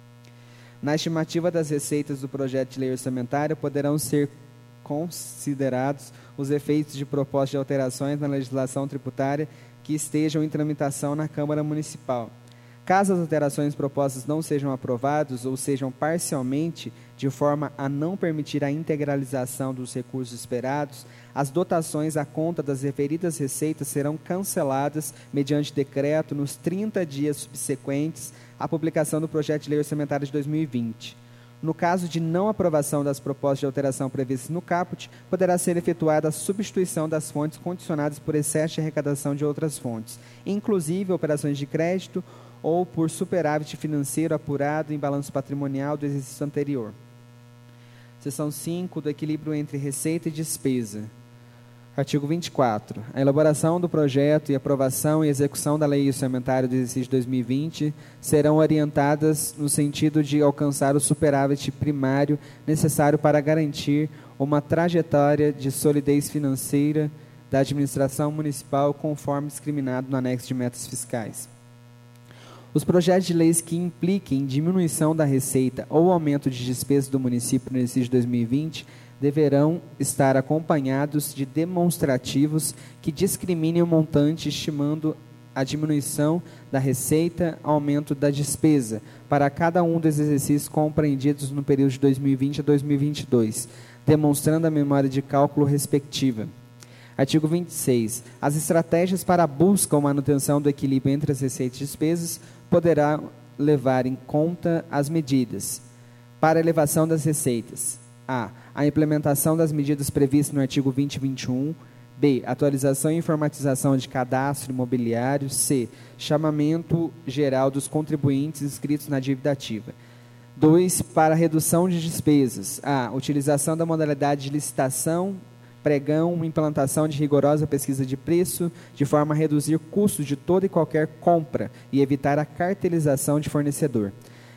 Na estimativa das receitas do projeto de lei orçamentária, poderão ser considerados os efeitos de propostas de alterações na legislação tributária que estejam em tramitação na Câmara Municipal. Caso as alterações propostas não sejam aprovadas ou sejam parcialmente, de forma a não permitir a integralização dos recursos esperados, as dotações à conta das referidas receitas serão canceladas mediante decreto nos trinta dias subsequentes à publicação do projeto de lei orçamentária de dois mil e vinte. No caso de não aprovação das propostas de alteração previstas no caput, poderá ser efetuada a substituição das fontes condicionadas por excesso de arrecadação de outras fontes, inclusive operações de crédito ou por superávit financeiro apurado em balanço patrimonial do exercício anterior. Seção cinco, do equilíbrio entre receita e despesa. Artigo vinte e quatro. A elaboração do projeto e aprovação e execução da Lei Orçamentária do exercício dois mil e vinte serão orientadas no sentido de alcançar o superávit primário necessário para garantir uma trajetória de solidez financeira da administração municipal conforme discriminado no anexo de metas fiscais. Os projetos de leis que impliquem diminuição da receita ou aumento de despesas do município no exercício dois mil e vinte deverão estar acompanhados de demonstrativos que discriminem o montante, estimando a diminuição da receita, aumento da despesa, para cada um dos exercícios compreendidos no período de dois mil e vinte a dois mil e vinte e dois, demonstrando a memória de cálculo respectiva. Artigo vinte e seis. As estratégias para a busca ou manutenção do equilíbrio entre as receitas e despesas poderá levar em conta as medidas para a elevação das receitas. A. A implementação das medidas previstas no artigo vinte e vinte e um. B. Atualização e informatização de cadastro imobiliário. C. Chamamento geral dos contribuintes inscritos na dívida ativa. dois. Para a redução de despesas. A. Utilização da modalidade de licitação, pregão, implantação de rigorosa pesquisa de preço, de forma a reduzir custos de toda e qualquer compra e evitar a cartelização de fornecedor.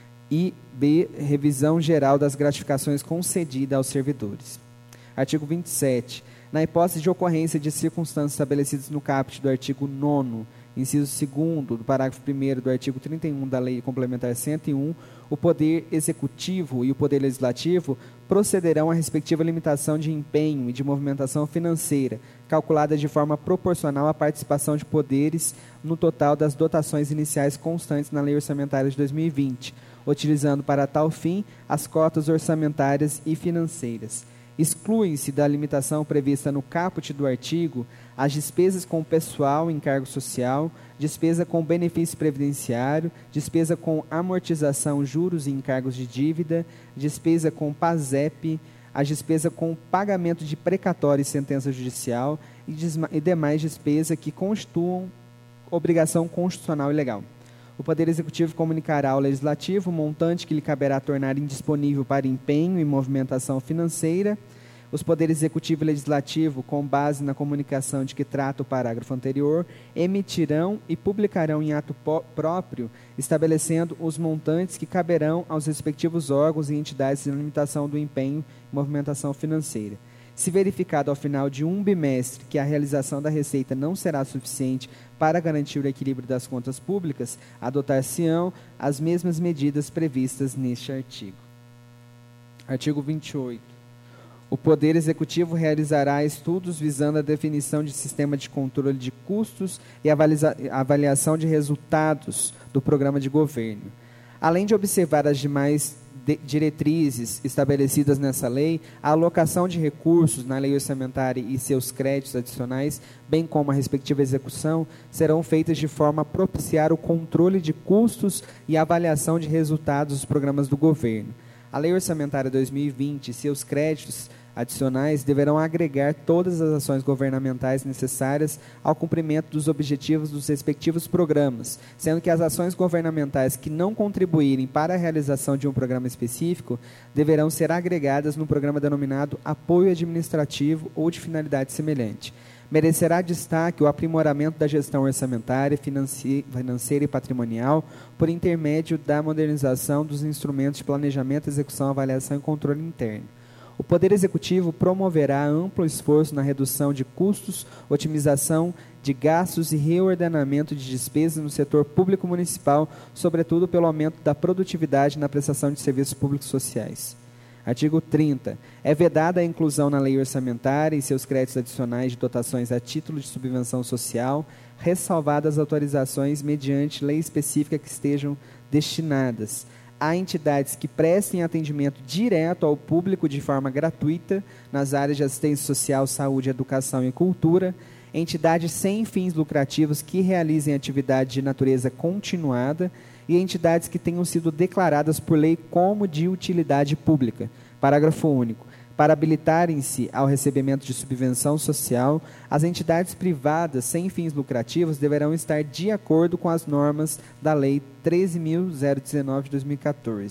E B. Revisão geral das gratificações concedidas aos servidores. Artigo vinte e sete. Na hipótese de ocorrência de circunstâncias estabelecidas no caput do artigo nono, inciso segundo do parágrafo primeiro do artigo trinta e um da Lei Complementar cento e um, o Poder Executivo e o Poder Legislativo procederão à respectiva limitação de empenho e de movimentação financeira, calculada de forma proporcional à participação de poderes no total das dotações iniciais constantes na Lei Orçamentária de dois mil e vinte, utilizando para tal fim as cotas orçamentárias e financeiras. Excluem-se da limitação prevista no caput do artigo as despesas com pessoal em cargo social, despesa com benefício previdenciário, despesa com amortização, juros e encargos de dívida, despesa com PASEP, a despesa com pagamento de precatório e sentença judicial e, e demais despesas que constituam obrigação constitucional e legal. O Poder Executivo comunicará ao Legislativo o montante que lhe caberá tornar indisponível para empenho e movimentação financeira. Os Poderes Executivo e Legislativo, com base na comunicação de que trata o parágrafo anterior, emitirão e publicarão em ato próprio, estabelecendo os montantes que caberão aos respectivos órgãos e entidades de limitação do empenho e movimentação financeira. Se verificado ao final de um bimestre que a realização da receita não será suficiente para garantir o equilíbrio das contas públicas, adotar-se-ão as mesmas medidas previstas neste artigo. Artigo vinte e oito. O Poder Executivo realizará estudos visando a definição de sistema de controle de custos e avaliação de resultados do programa de governo. Além de observar as demais diretrizes estabelecidas nessa lei, a alocação de recursos na lei orçamentária e seus créditos adicionais, bem como a respectiva execução, serão feitas de forma a propiciar o controle de custos e avaliação de resultados dos programas do governo. A Lei Orçamentária dois mil e vinte e seus créditos adicionais deverão agregar todas as ações governamentais necessárias ao cumprimento dos objetivos dos respectivos programas, sendo que as ações governamentais que não contribuírem para a realização de um programa específico deverão ser agregadas no programa denominado Apoio Administrativo ou de finalidade semelhante. Merecerá destaque o aprimoramento da gestão orçamentária, financeira e patrimonial por intermédio da modernização dos instrumentos de planejamento, execução, avaliação e controle interno. O Poder Executivo promoverá amplo esforço na redução de custos, otimização de gastos e reordenamento de despesas no setor público municipal, sobretudo pelo aumento da produtividade na prestação de serviços públicos sociais. Artigo trinta. É vedada a inclusão na lei orçamentária e seus créditos adicionais de dotações a título de subvenção social, ressalvadas autorizações mediante lei específica que estejam destinadas a entidades que prestem atendimento direto ao público de forma gratuita nas áreas de assistência social, saúde, educação e cultura, entidades sem fins lucrativos que realizem atividade de natureza continuada e entidades que tenham sido declaradas por lei como de utilidade pública. Parágrafo único. Para habilitarem-se ao recebimento de subvenção social, as entidades privadas sem fins lucrativos deverão estar de acordo com as normas da Lei treze mil dezenove de dois mil e quatorze.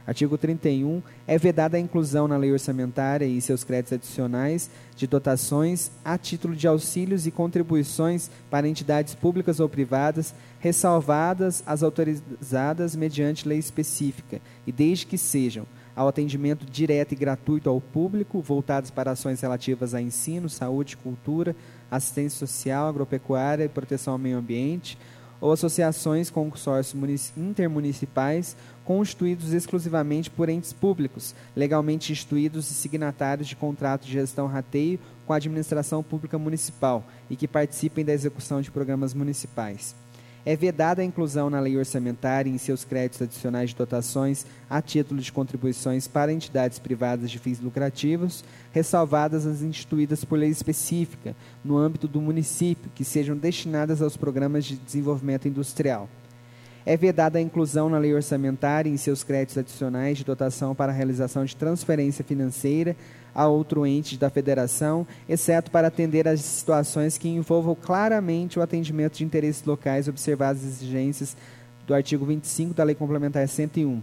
Artigo trinta e um. É vedada a inclusão na lei orçamentária e seus créditos adicionais de dotações a título de auxílios e contribuições para entidades públicas ou privadas, ressalvadas as autorizadas mediante lei específica, e desde que sejam ao atendimento direto e gratuito ao público, voltados para ações relativas a ensino, saúde, cultura, assistência social, agropecuária e proteção ao meio ambiente, ou associações com consórcios intermunicipais constituídos exclusivamente por entes públicos, legalmente instituídos e signatários de contrato de gestão rateio com a administração pública municipal e que participem da execução de programas municipais. É vedada a inclusão na lei orçamentária e em seus créditos adicionais de dotações a título de contribuições para entidades privadas de fins lucrativos, ressalvadas as instituídas por lei específica no âmbito do município, que sejam destinadas aos programas de desenvolvimento industrial. É vedada a inclusão na lei orçamentária e em seus créditos adicionais de dotação para a realização de transferência financeira a outro ente da federação, exceto para atender às situações que envolvam claramente o atendimento de interesses locais, observadas as exigências do artigo vinte e cinco da Lei Complementar cento e um.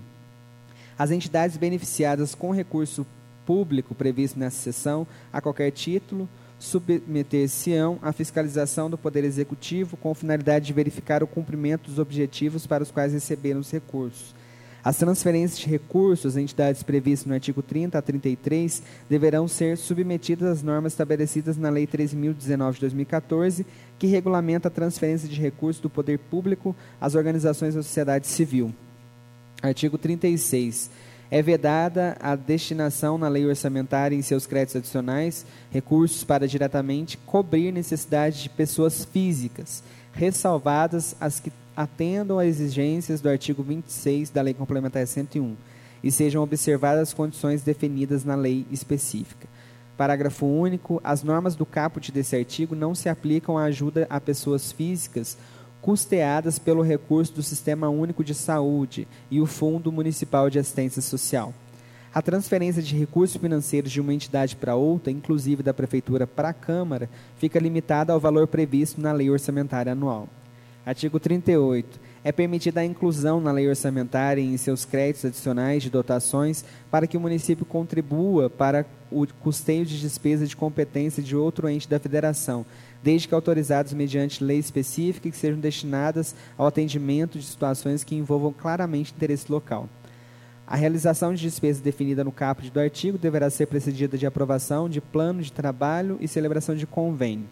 As entidades beneficiadas com recurso público previsto nessa seção, a qualquer título, submeter-se-ão à fiscalização do Poder Executivo com finalidade de verificar o cumprimento dos objetivos para os quais receberam os recursos. As transferências de recursos às entidades previstas no artigo trinta a trinta e três deverão ser submetidas às normas estabelecidas na Lei treze mil e dezenove de dois mil e quatorze, que regulamenta a transferência de recursos do poder público às organizações da sociedade civil. Artigo trinta e seis. É vedada a destinação na lei orçamentária e em seus créditos adicionais recursos para diretamente cobrir necessidades de pessoas físicas, ressalvadas as que atendam às exigências do artigo vinte e seis da Lei Complementar cento e um e sejam observadas as condições definidas na lei específica. Parágrafo único. As normas do caput desse artigo não se aplicam à ajuda a pessoas físicas custeadas pelo recurso do Sistema Único de Saúde e o Fundo Municipal de Assistência Social. A transferência de recursos financeiros de uma entidade para outra, inclusive da Prefeitura para a Câmara, fica limitada ao valor previsto na Lei Orçamentária Anual. Artigo trinta e oito. É permitida a inclusão na lei orçamentária e em seus créditos adicionais de dotações para que o município contribua para o custeio de despesas de competência de outro ente da federação, desde que autorizados mediante lei específica e que sejam destinadas ao atendimento de situações que envolvam claramente interesse local. A realização de despesa definida no caput do artigo deverá ser precedida de aprovação de plano de trabalho e celebração de convênio.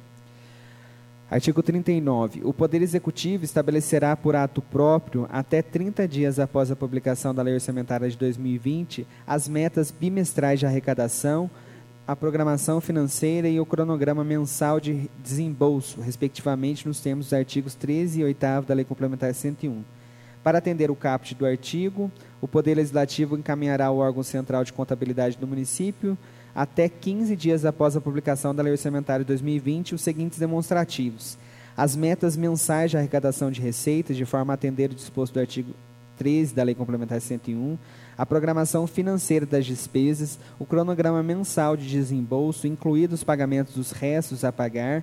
Artigo trinta e nove. O Poder Executivo estabelecerá por ato próprio, até trinta dias após a publicação da Lei Orçamentária de dois mil e vinte, as metas bimestrais de arrecadação, a programação financeira e o cronograma mensal de desembolso, respectivamente, nos termos dos artigos treze e oitavo da Lei Complementar cento e um. Para atender o caput do artigo, o Poder Legislativo encaminhará ao órgão central de contabilidade do município, até quinze dias após a publicação da Lei Orçamentária de dois mil e vinte, os seguintes demonstrativos: as metas mensais de arrecadação de receitas, de forma a atender o disposto do artigo treze da Lei Complementar cento e um, a programação financeira das despesas, o cronograma mensal de desembolso, incluídos os pagamentos dos restos a pagar.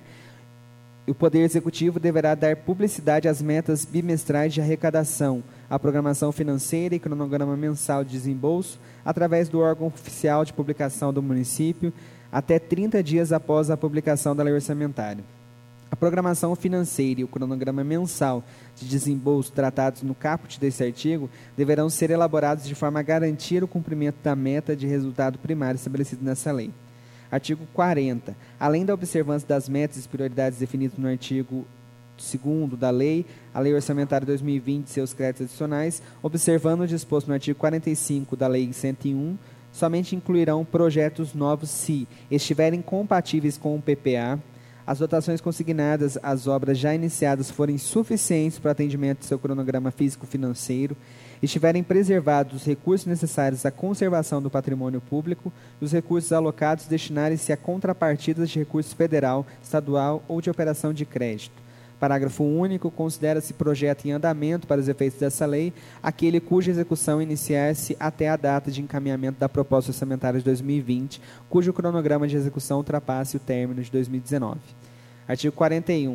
O Poder Executivo deverá dar publicidade às metas bimestrais de arrecadação, a programação financeira e cronograma mensal de desembolso, através do órgão oficial de publicação do município, até trinta dias após a publicação da lei orçamentária. A programação financeira e o cronograma mensal de desembolso tratados no caput desse artigo deverão ser elaborados de forma a garantir o cumprimento da meta de resultado primário estabelecido nessa lei. Artigo quarenta. Além da observância das metas e prioridades definidas no artigo segundo da lei, a Lei Orçamentária dois mil e vinte e seus créditos adicionais, observando o disposto no artigo quarenta e cinco da Lei cento e um, somente incluirão projetos novos se estiverem compatíveis com o P P A, as dotações consignadas às obras já iniciadas forem suficientes para o atendimento de seu cronograma físico-financeiro, estiverem preservados os recursos necessários à conservação do patrimônio público e os recursos alocados destinarem-se a contrapartidas de recurso federal, estadual ou de operação de crédito. Parágrafo único. Considera-se projeto em andamento para os efeitos dessa lei aquele cuja execução iniciar-se até a data de encaminhamento da proposta orçamentária de dois mil e vinte, cujo cronograma de execução ultrapasse o término de dois mil e dezenove. Artigo quarenta e um.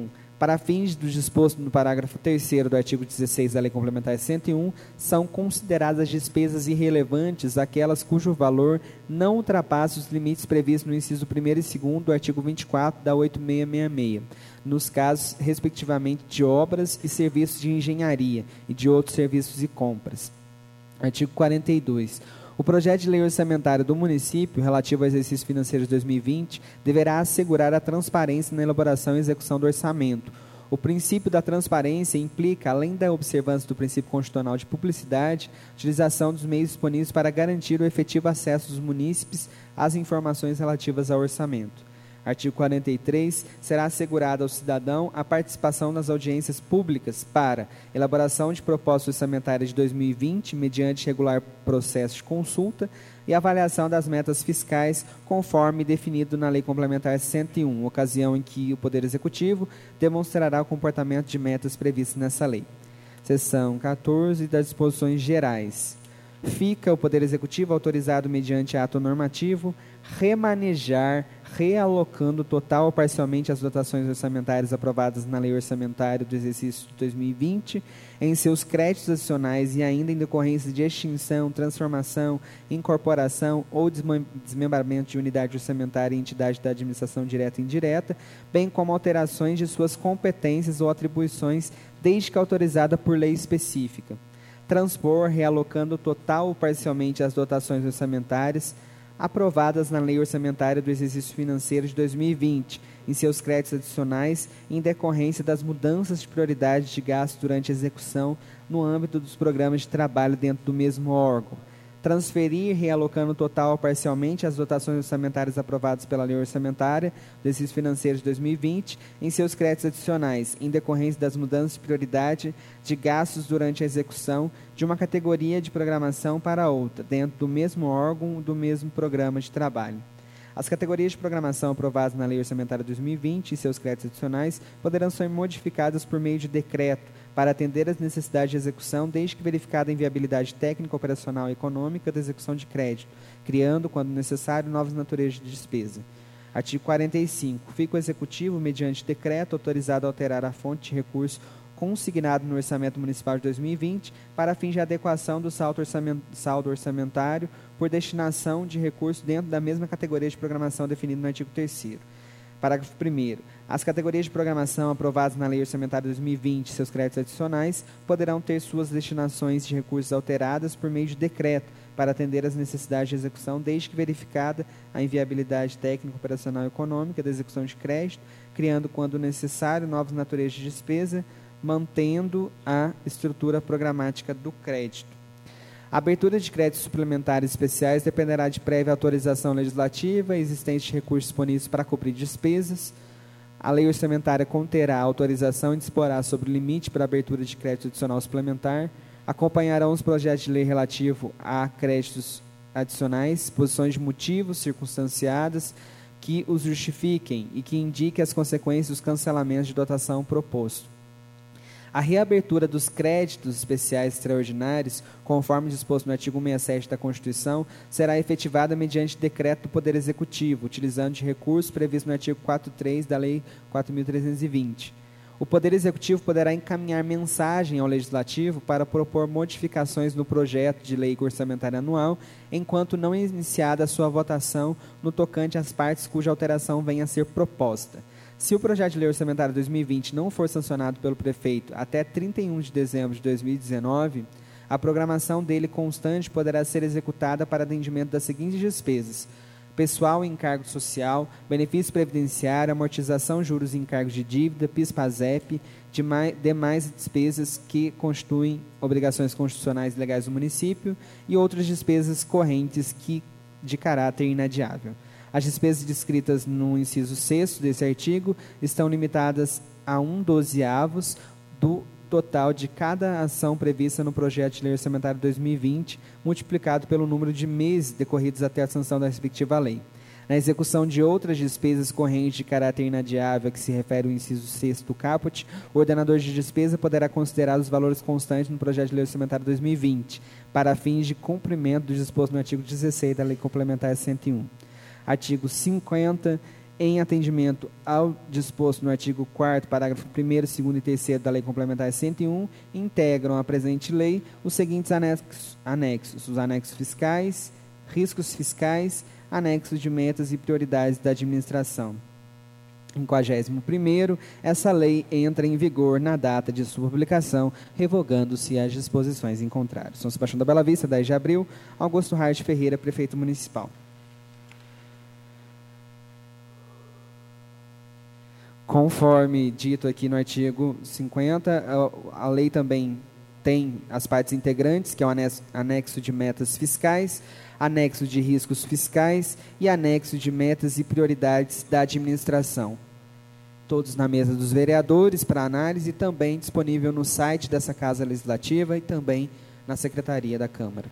Para fins do disposto no parágrafo terceiro do artigo dezesseis da Lei Complementar cento e um, são consideradas despesas irrelevantes aquelas cujo valor não ultrapasse os limites previstos no inciso primeiro e segundo do artigo vinte e quatro da oito mil seiscentos e sessenta e seis, nos casos, respectivamente, de obras e serviços de engenharia e de outros serviços e compras. Artigo quarenta e dois. O projeto de lei orçamentária do município, relativo ao exercício financeiro de dois mil e vinte, deverá assegurar a transparência na elaboração e execução do orçamento. O princípio da transparência implica, além da observância do princípio constitucional de publicidade, a utilização dos meios disponíveis para garantir o efetivo acesso dos munícipes às informações relativas ao orçamento. Artigo quarenta e três. Será assegurada ao cidadão a participação nas audiências públicas para elaboração de proposta orçamentária de dois mil e vinte, mediante regular processo de consulta, e avaliação das metas fiscais, conforme definido na Lei Complementar cento e um, ocasião em que o Poder Executivo demonstrará o comportamento de metas previstas nessa lei. Seção quatorze das disposições gerais. Fica o Poder Executivo autorizado, mediante ato normativo, remanejar, realocando total ou parcialmente as dotações orçamentárias aprovadas na Lei Orçamentária do exercício de dois mil e vinte em seus créditos adicionais e ainda em decorrência de extinção, transformação, incorporação ou desmembramento de unidade orçamentária e entidade da administração direta e indireta, bem como alterações de suas competências ou atribuições, desde que autorizada por lei específica. Transpor, realocando total ou parcialmente as dotações orçamentárias aprovadas na Lei Orçamentária do Exercício Financeiro de dois mil e vinte, em seus créditos adicionais, em decorrência das mudanças de prioridade de gasto durante a execução no âmbito dos programas de trabalho dentro do mesmo órgão. Transferir, realocando total ou parcialmente as dotações orçamentárias aprovadas pela Lei Orçamentária do Exercício Financeiro de dois mil e vinte em seus créditos adicionais, em decorrência das mudanças de prioridade de gastos durante a execução de uma categoria de programação para outra, dentro do mesmo órgão do mesmo programa de trabalho. As categorias de programação aprovadas na Lei Orçamentária de dois mil e vinte e seus créditos adicionais poderão ser modificadas por meio de decreto para atender às necessidades de execução, desde que verificada a inviabilidade técnica, operacional e econômica da execução de crédito, criando, quando necessário, novas naturezas de despesa. Artigo quarenta e cinco. Fica o Executivo, mediante decreto, autorizado a alterar a fonte de recurso consignado no Orçamento Municipal de dois mil e vinte para fins de adequação do saldo orçamentário por destinação de recursos dentro da mesma categoria de programação definida no artigo terceiro. Parágrafo primeiro. As categorias de programação aprovadas na Lei Orçamentária de dois mil e vinte e seus créditos adicionais poderão ter suas destinações de recursos alteradas por meio de decreto para atender às necessidades de execução, desde que verificada a inviabilidade técnica, operacional e econômica da execução de crédito, criando, quando necessário, novas naturezas de despesa, mantendo a estrutura programática do crédito. A abertura de créditos suplementares especiais dependerá de prévia autorização legislativa, existência de recursos disponíveis para cobrir despesas. A lei orçamentária conterá autorização e disporá sobre o limite para abertura de crédito adicional suplementar. Acompanharão os projetos de lei relativo a créditos adicionais, exposições de motivos circunstanciadas que os justifiquem e que indiquem as consequências dos cancelamentos de dotação proposto. A reabertura dos créditos especiais extraordinários, conforme disposto no artigo cento e sessenta e sete da Constituição, será efetivada mediante decreto do Poder Executivo, utilizando de recursos previstos no artigo quarenta e três da Lei quatro mil trezentos e vinte. O Poder Executivo poderá encaminhar mensagem ao Legislativo para propor modificações no projeto de lei orçamentária anual, enquanto não iniciada a sua votação no tocante às partes cuja alteração venha a ser proposta. Se o projeto de lei orçamentária dois mil e vinte não for sancionado pelo prefeito até trinta e um de dezembro de dois mil e dezenove, a programação dele constante poderá ser executada para atendimento das seguintes despesas: pessoal e encargo social, benefício previdenciário, amortização, juros e encargos de dívida, PIS/PASEP, demais despesas que constituem obrigações constitucionais e legais do município e outras despesas correntes que de caráter inadiável. As despesas descritas no inciso sexto desse artigo estão limitadas a um dozeavos do total de cada ação prevista no projeto de lei orçamentária dois mil e vinte, multiplicado pelo número de meses decorridos até a sanção da respectiva lei. Na execução de outras despesas correntes de caráter inadiável a que se refere o inciso sexto do caput, o ordenador de despesa poderá considerar os valores constantes no projeto de lei orçamentária dois mil e vinte, para fins de cumprimento do disposto no artigo dezesseis da Lei Complementar cento e um. Artigo cinquenta. em atendimento ao disposto no artigo quarto, parágrafo primeiro, segundo e terceiro da Lei Complementar cento e um, integram a presente lei os seguintes anexos, anexos, os anexos fiscais, riscos fiscais, anexos de metas e prioridades da administração. quinquagésimo primeiro, essa lei entra em vigor na data de sua publicação, revogando-se as disposições em contrário. São Sebastião da Bela Vista, dez de abril, Augusto Hart Ferreira, Prefeito Municipal. Conforme dito aqui no artigo cinquenta, a, a lei também tem as partes integrantes, que é o anexo, anexo de metas fiscais, anexo de riscos fiscais e anexo de metas e prioridades da administração. Todos na mesa dos vereadores para análise e também disponível no site dessa Casa Legislativa e também na Secretaria da Câmara.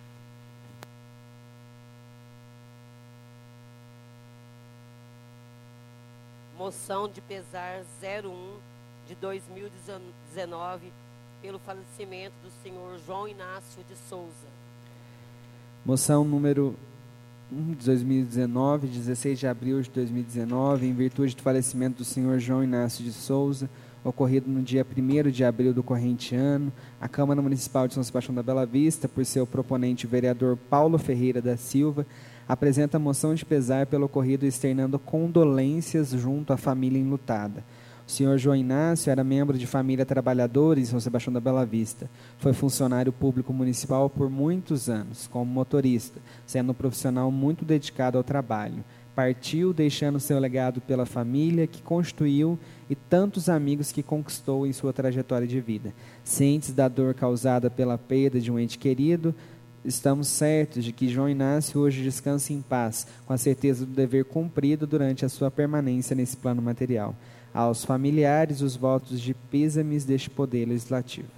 Moção de pesar zero um de dois mil e dezenove pelo falecimento do senhor João Inácio de Souza. Moção número um de dois mil e dezenove, dezesseis de abril de dois mil e dezenove, em virtude do falecimento do senhor João Inácio de Souza, ocorrido no dia primeiro de abril do corrente ano, a Câmara Municipal de São Sebastião da Bela Vista, por seu proponente, o vereador Paulo Ferreira da Silva, apresenta moção de pesar pelo ocorrido, externando condolências junto à família enlutada. O senhor João Inácio era membro de família trabalhadora em São Sebastião da Bela Vista. Foi funcionário público municipal por muitos anos, como motorista, sendo um profissional muito dedicado ao trabalho. Partiu, deixando seu legado pela família que constituiu e tantos amigos que conquistou em sua trajetória de vida. Cientes da dor causada pela perda de um ente querido, estamos certos de que João Inácio hoje descansa em paz, com a certeza do dever cumprido durante a sua permanência nesse plano material. Aos familiares, os votos de pêsames deste Poder Legislativo.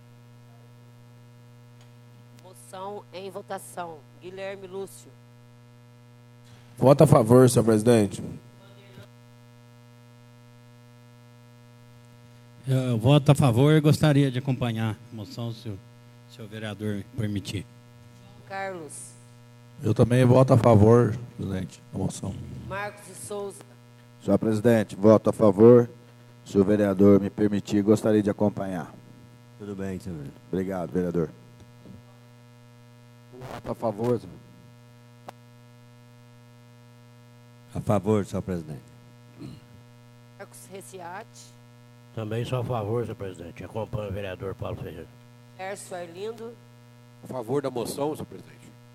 Moção em votação. Guilherme Lúcio. Voto a favor, senhor presidente. Eu voto a favor e gostaria de acompanhar a moção, se o senhor vereador permitir. Carlos. Eu também voto a favor, presidente, da moção. Marcos de Souza. Senhor presidente, voto a favor. Se o vereador me permitir, gostaria de acompanhar. Tudo bem, senhor. Obrigado, vereador. Voto a favor, senhor. A favor, senhor presidente. Marcos Reciati. Também sou a favor, senhor presidente. Acompanho o vereador Paulo Ferreira. Ércio Arlindo. A favor da moção, senhor presidente.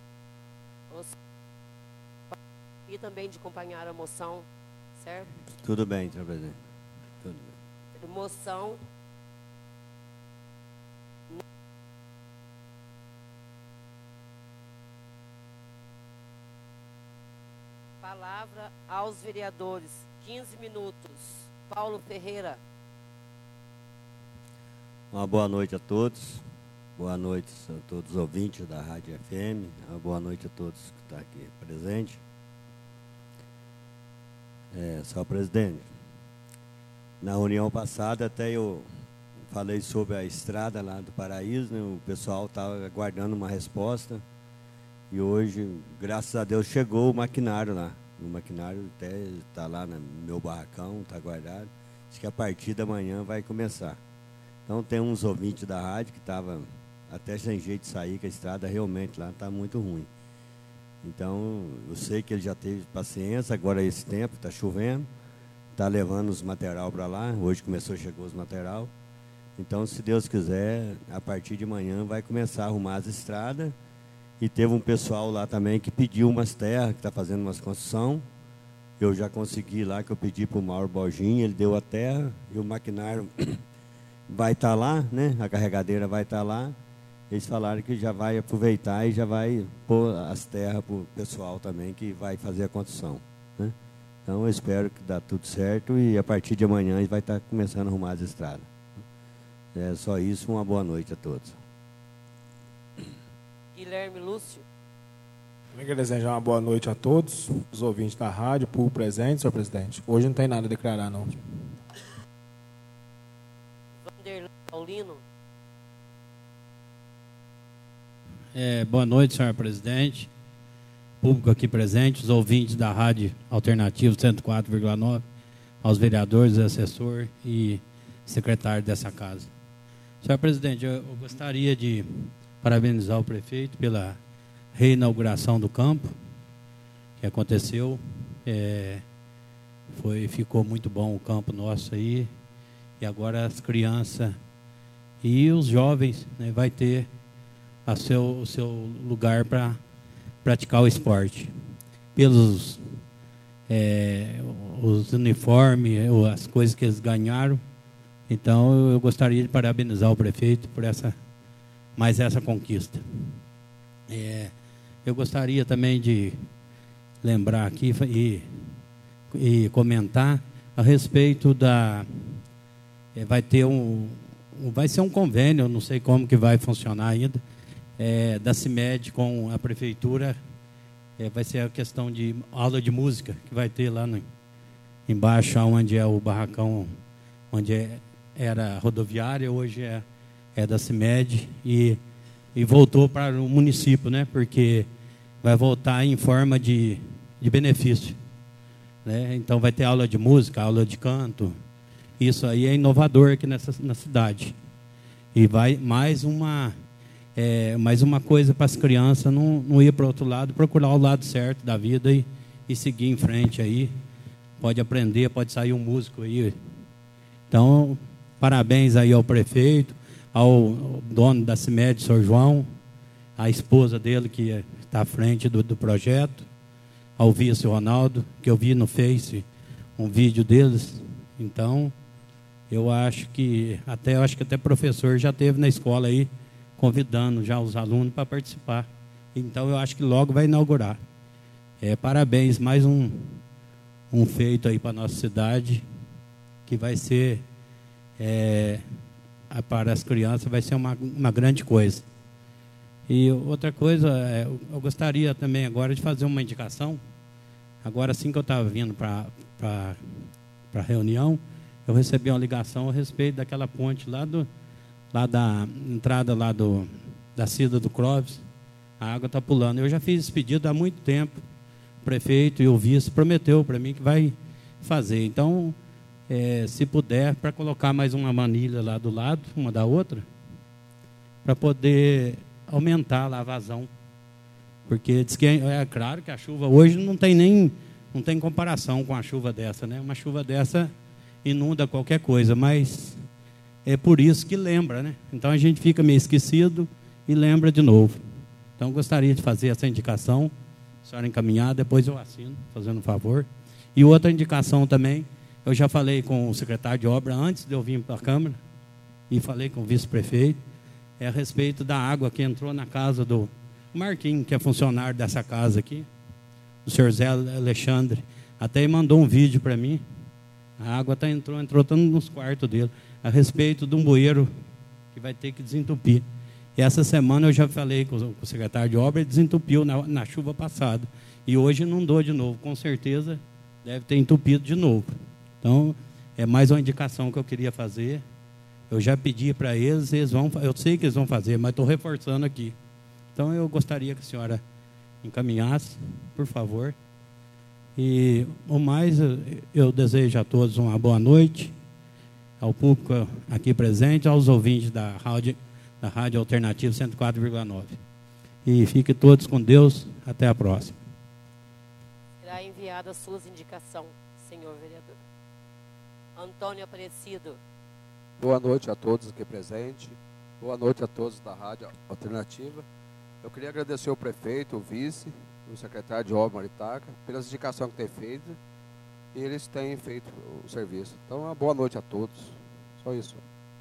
E também de acompanhar a moção, certo? Tudo bem, senhor presidente. Tudo bem. Moção. Palavra aos vereadores. quinze minutos. Paulo Ferreira. Uma boa noite a todos. Boa noite a todos os ouvintes da Rádio F M. Uma boa noite a todos que estão aqui presentes. É, senhor presidente, na reunião passada até eu falei sobre a estrada lá do Paraíso, né? O pessoal estava aguardando uma resposta e hoje, graças a Deus, chegou o maquinário lá. O maquinário até está lá no meu barracão, está guardado. Acho que a partir da manhã vai começar. Então tem uns ouvintes da rádio que estavam até sem jeito de sair, que a estrada realmente lá está muito ruim. Então, eu sei que ele já teve paciência, agora esse tempo, está chovendo, está levando os material para lá, hoje começou a chegar os material. Então, se Deus quiser, a partir de manhã vai começar a arrumar as estradas. E teve um pessoal lá também que pediu umas terras, que está fazendo umas construção. Eu já consegui lá, que eu pedi para o Mauro Borginho, ele deu a terra, e o maquinário vai estar tá lá, né? A carregadeira vai estar tá lá. Eles falaram que já vai aproveitar e já vai pôr as terras para o pessoal também que vai fazer a construção, né? Então eu espero que dá tudo certo e a partir de amanhã a gente vai estar começando a arrumar as estradas. É só isso, uma boa noite a todos. Guilherme Lúcio. Também quero desejar uma boa noite a todos, os ouvintes da rádio, público presente, senhor presidente. Hoje não tem nada a declarar, não. Vanderlei Paulino. É, boa noite, senhor presidente. público aqui presente, os ouvintes da Rádio Alternativa cento e quatro vírgula nove, aos vereadores, assessor e secretário dessa casa. Senhor presidente, eu, eu gostaria de parabenizar o prefeito pela reinauguração do campo que aconteceu. É, foi, ficou muito bom o campo nosso aí, e agora as crianças e os jovens, né, vai ter a seu, o seu lugar para praticar o esporte. Pelos é, os uniformes, as coisas que eles ganharam. Então eu gostaria de parabenizar o prefeito por essa, mais essa conquista. É, eu gostaria também de lembrar aqui e, e comentar a respeito da... É, vai ter um... Vai ser um convênio, não sei como que vai funcionar ainda, é, da CIMED com a prefeitura. É, vai ser a questão de aula de música, que vai ter lá no, embaixo, onde é o barracão, onde é, era rodoviária, hoje é, é da CIMED, e, e voltou para o município, né, porque vai voltar em forma de, de benefício. Né? Então vai ter aula de música, aula de canto. Isso aí é inovador aqui nessa, na cidade. E vai mais uma, é, mais uma coisa para as crianças não, não ir para o outro lado, procurar o lado certo da vida e, e seguir em frente aí. Pode aprender, pode sair um músico aí. Então, parabéns aí ao prefeito, ao dono da CIMED, senhor João, à esposa dele que está à frente do, do projeto, ao vice Ronaldo, que eu vi no Face um vídeo deles. Então, eu acho que até eu acho que até professor já teve na escola aí convidando já os alunos para participar. Então eu acho que logo vai inaugurar. É, parabéns, mais um um feito aí para a nossa cidade, que vai ser é, para as crianças vai ser uma uma grande coisa. E outra coisa, é, eu gostaria também agora de fazer uma indicação. Agora assim que eu estava vindo para para para a reunião, eu recebi uma ligação a respeito daquela ponte lá, do, lá da entrada lá do, da Cida do Clóvis. A água está pulando. Eu já fiz esse pedido há muito tempo. O prefeito e o vice prometeu para mim que vai fazer. Então, é, se puder, para colocar mais uma manilha lá do lado, uma da outra, para poder aumentar lá a vazão. Porque diz que é, é claro que a chuva hoje não tem nem... Não tem comparação com a chuva dessa, né? Uma chuva dessa inunda qualquer coisa, mas é por isso que lembra, né? Então a gente fica meio esquecido e lembra de novo. Então gostaria de fazer essa indicação, a senhora encaminhar, depois eu assino, fazendo um favor. E outra indicação também, eu já falei com o secretário de obra antes de eu vir para a Câmara, e falei com o vice-prefeito, é a respeito da água que entrou na casa do Marquinhos, que é funcionário dessa casa aqui, o senhor Zé Alexandre, até ele mandou um vídeo para mim. A água tá, entrou, entrou tanto nos quartos dele, a respeito de um bueiro que vai ter que desentupir. E essa semana eu já falei com o, com o secretário de obra, ele desentupiu na, na chuva passada. E hoje inundou de novo, com certeza deve ter entupido de novo. Então, é mais uma indicação que eu queria fazer. Eu já pedi para eles, eles vão, eu sei que eles vão fazer, mas estou reforçando aqui. Então, eu gostaria que a senhora encaminhasse, por favor. E o mais, eu desejo a todos uma boa noite, ao público aqui presente, aos ouvintes da rádio, da rádio Alternativa cento e quatro vírgula nove. E fiquem todos com Deus, até a próxima. Será enviada a sua indicação, senhor vereador. Antônio Aparecido. Boa noite a todos aqui presentes. Boa noite a todos da Rádio Alternativa. Eu queria agradecer ao prefeito, o vice, o secretário de obra, Maritaca, pelas indicações que tem feito, e eles têm feito o serviço. Então, uma boa noite a todos. Só isso.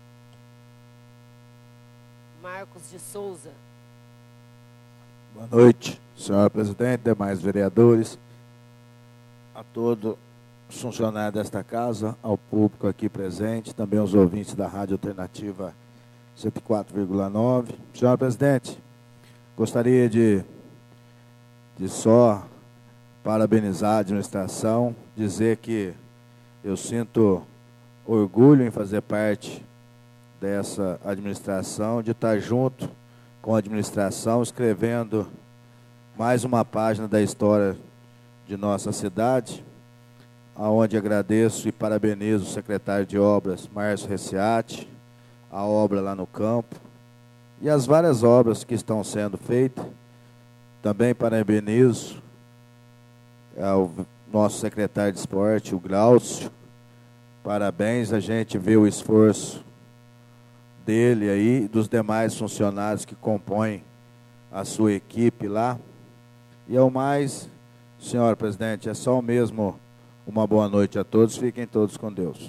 Marcos de Souza. Boa noite, senhora presidente, demais vereadores, a todos os funcionários desta casa, ao público aqui presente, também aos ouvintes da Rádio Alternativa cento e quatro vírgula nove. Senhora presidente, gostaria de, de só parabenizar a administração, dizer que eu sinto orgulho em fazer parte dessa administração, de estar junto com a administração, escrevendo mais uma página da história de nossa cidade, aonde agradeço e parabenizo o secretário de Obras, Márcio Reciati, a obra lá no campo, e as várias obras que estão sendo feitas. Também parabenizo ao nosso secretário de esporte, o Glaucio. Parabéns, a gente vê o esforço dele aí, dos demais funcionários que compõem a sua equipe lá. E ao mais, senhor presidente, é só o mesmo uma boa noite a todos, fiquem todos com Deus.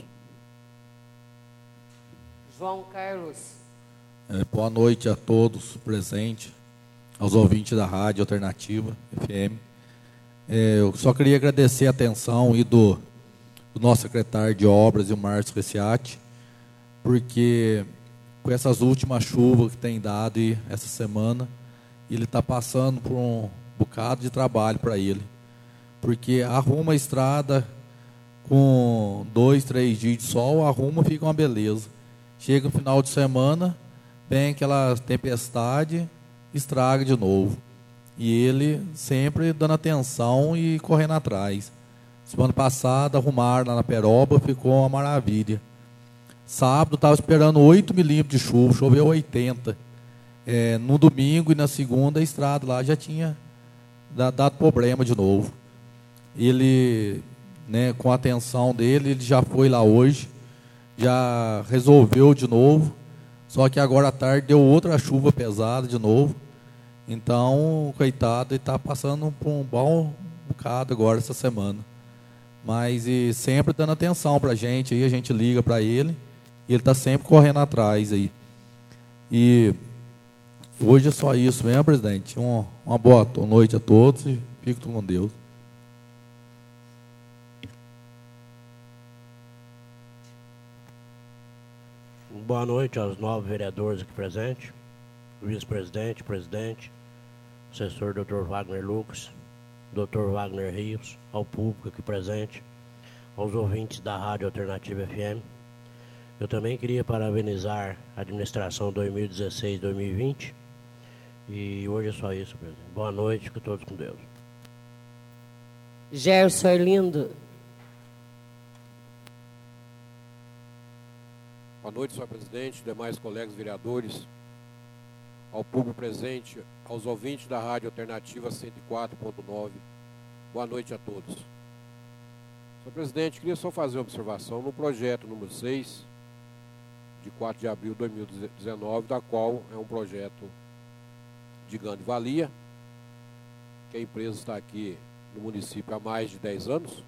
João Carlos. É, boa noite a todos presentes, aos ouvintes da Rádio Alternativa F M. É, eu só queria agradecer a atenção e do, do nosso secretário de Obras, o Márcio Reciati, porque com essas últimas chuvas que tem dado e essa semana, ele está passando por um bocado de trabalho para ele, porque arruma a estrada com dois, três dias de sol, arruma, fica uma beleza. Chega no final de semana, vem aquela tempestade, estraga de novo. E ele sempre dando atenção e correndo atrás. Semana passada arrumaram lá na Peroba, ficou uma maravilha. Sábado estava esperando oito milímetros de chuva, choveu oitenta. É, no domingo e na segunda a estrada lá já tinha dado problema de novo. Ele, né, com a atenção dele, ele já foi lá hoje, já resolveu de novo, só que agora à tarde deu outra chuva pesada de novo. Então, coitado, ele está passando por um bom bocado agora essa semana. Mas e sempre dando atenção para a gente, aí a gente liga para ele, e ele está sempre correndo atrás aí. E hoje é só isso mesmo, presidente. Um, uma boa noite a todos e fico com Deus. Boa noite aos nove vereadores aqui presentes, vice-presidente, presidente, assessor doutor Wagner Lucas, doutor Wagner Rios, ao público aqui presente, aos ouvintes da Rádio Alternativa F M. Eu também queria parabenizar a administração dois mil e dezesseis dois mil e vinte. E hoje é só isso, presidente. Boa noite, fiquem todos com Deus. Gerson Arlindo. Boa noite, senhor presidente, demais colegas vereadores, ao público presente, aos ouvintes da Rádio Alternativa cento e quatro ponto nove. Boa noite a todos. Senhor presidente, queria só fazer uma observação no projeto número seis, de quatro de abril de dois mil e dezenove, da qual é um projeto de grande valia, que a empresa está aqui no município há mais de dez anos.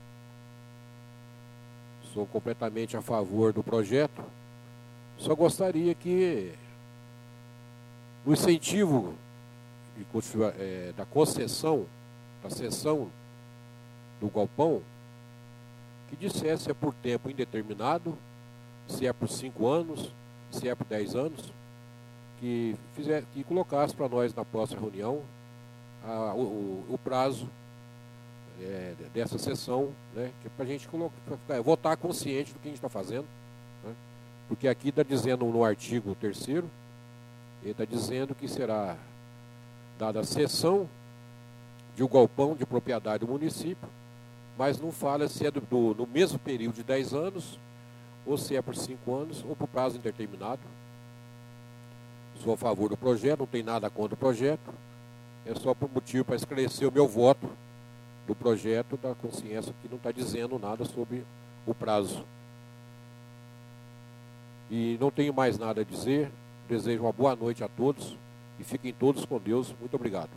Sou completamente a favor do projeto. Só gostaria que no incentivo de, é, da concessão, da cessão do galpão, que dissesse se é por tempo indeterminado, se é por cinco anos, se é por dez anos, que, fizer, que colocasse para nós na próxima reunião a, o, o prazo é, dessa sessão, né, que é para a gente colocar, pra ficar, votar consciente do que a gente está fazendo. Né, porque aqui está dizendo no artigo terceiro, ele está dizendo que será dada a cessão de um galpão de propriedade do município, mas não fala se é do, do, no mesmo período de dez anos, ou se é por cinco anos, ou por prazo indeterminado. Sou a favor do projeto, não tem nada contra o projeto, é só por motivo para esclarecer o meu voto do projeto da consciência, que não está dizendo nada sobre o prazo. E não tenho mais nada a dizer, desejo uma boa noite a todos e fiquem todos com Deus. Muito obrigado.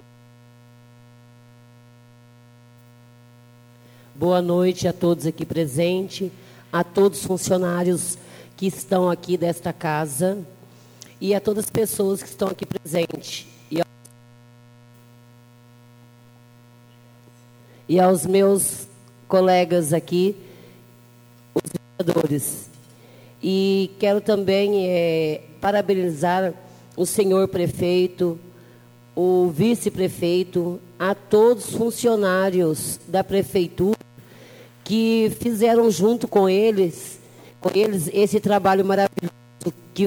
Boa noite a todos aqui presentes, a todos os funcionários que estão aqui desta casa e a todas as pessoas que estão aqui presentes. E, e aos meus colegas aqui, os vereadores. E quero também é, parabenizar o senhor prefeito, o vice-prefeito, a todos os funcionários da prefeitura que fizeram junto com eles, com eles esse trabalho maravilhoso que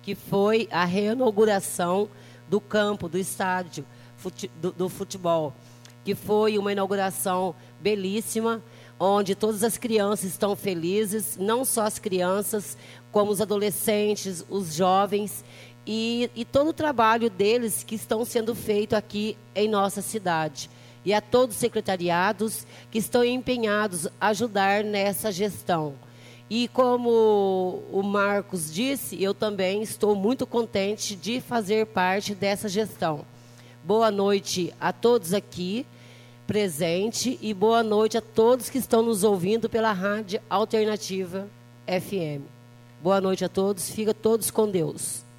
que foi a reinauguração do campo, do estádio fute, do, do futebol, que foi uma inauguração belíssima, onde todas as crianças estão felizes, não só as crianças, como os adolescentes, os jovens, e, e todo o trabalho deles que estão sendo feito aqui em nossa cidade. E a todos os secretariados que estão empenhados a ajudar nessa gestão. E como o Marcos disse, eu também estou muito contente de fazer parte dessa gestão. Boa noite a todos aqui presentes e boa noite a todos que estão nos ouvindo pela Rádio Alternativa F M. Boa noite a todos, fica todos com Deus.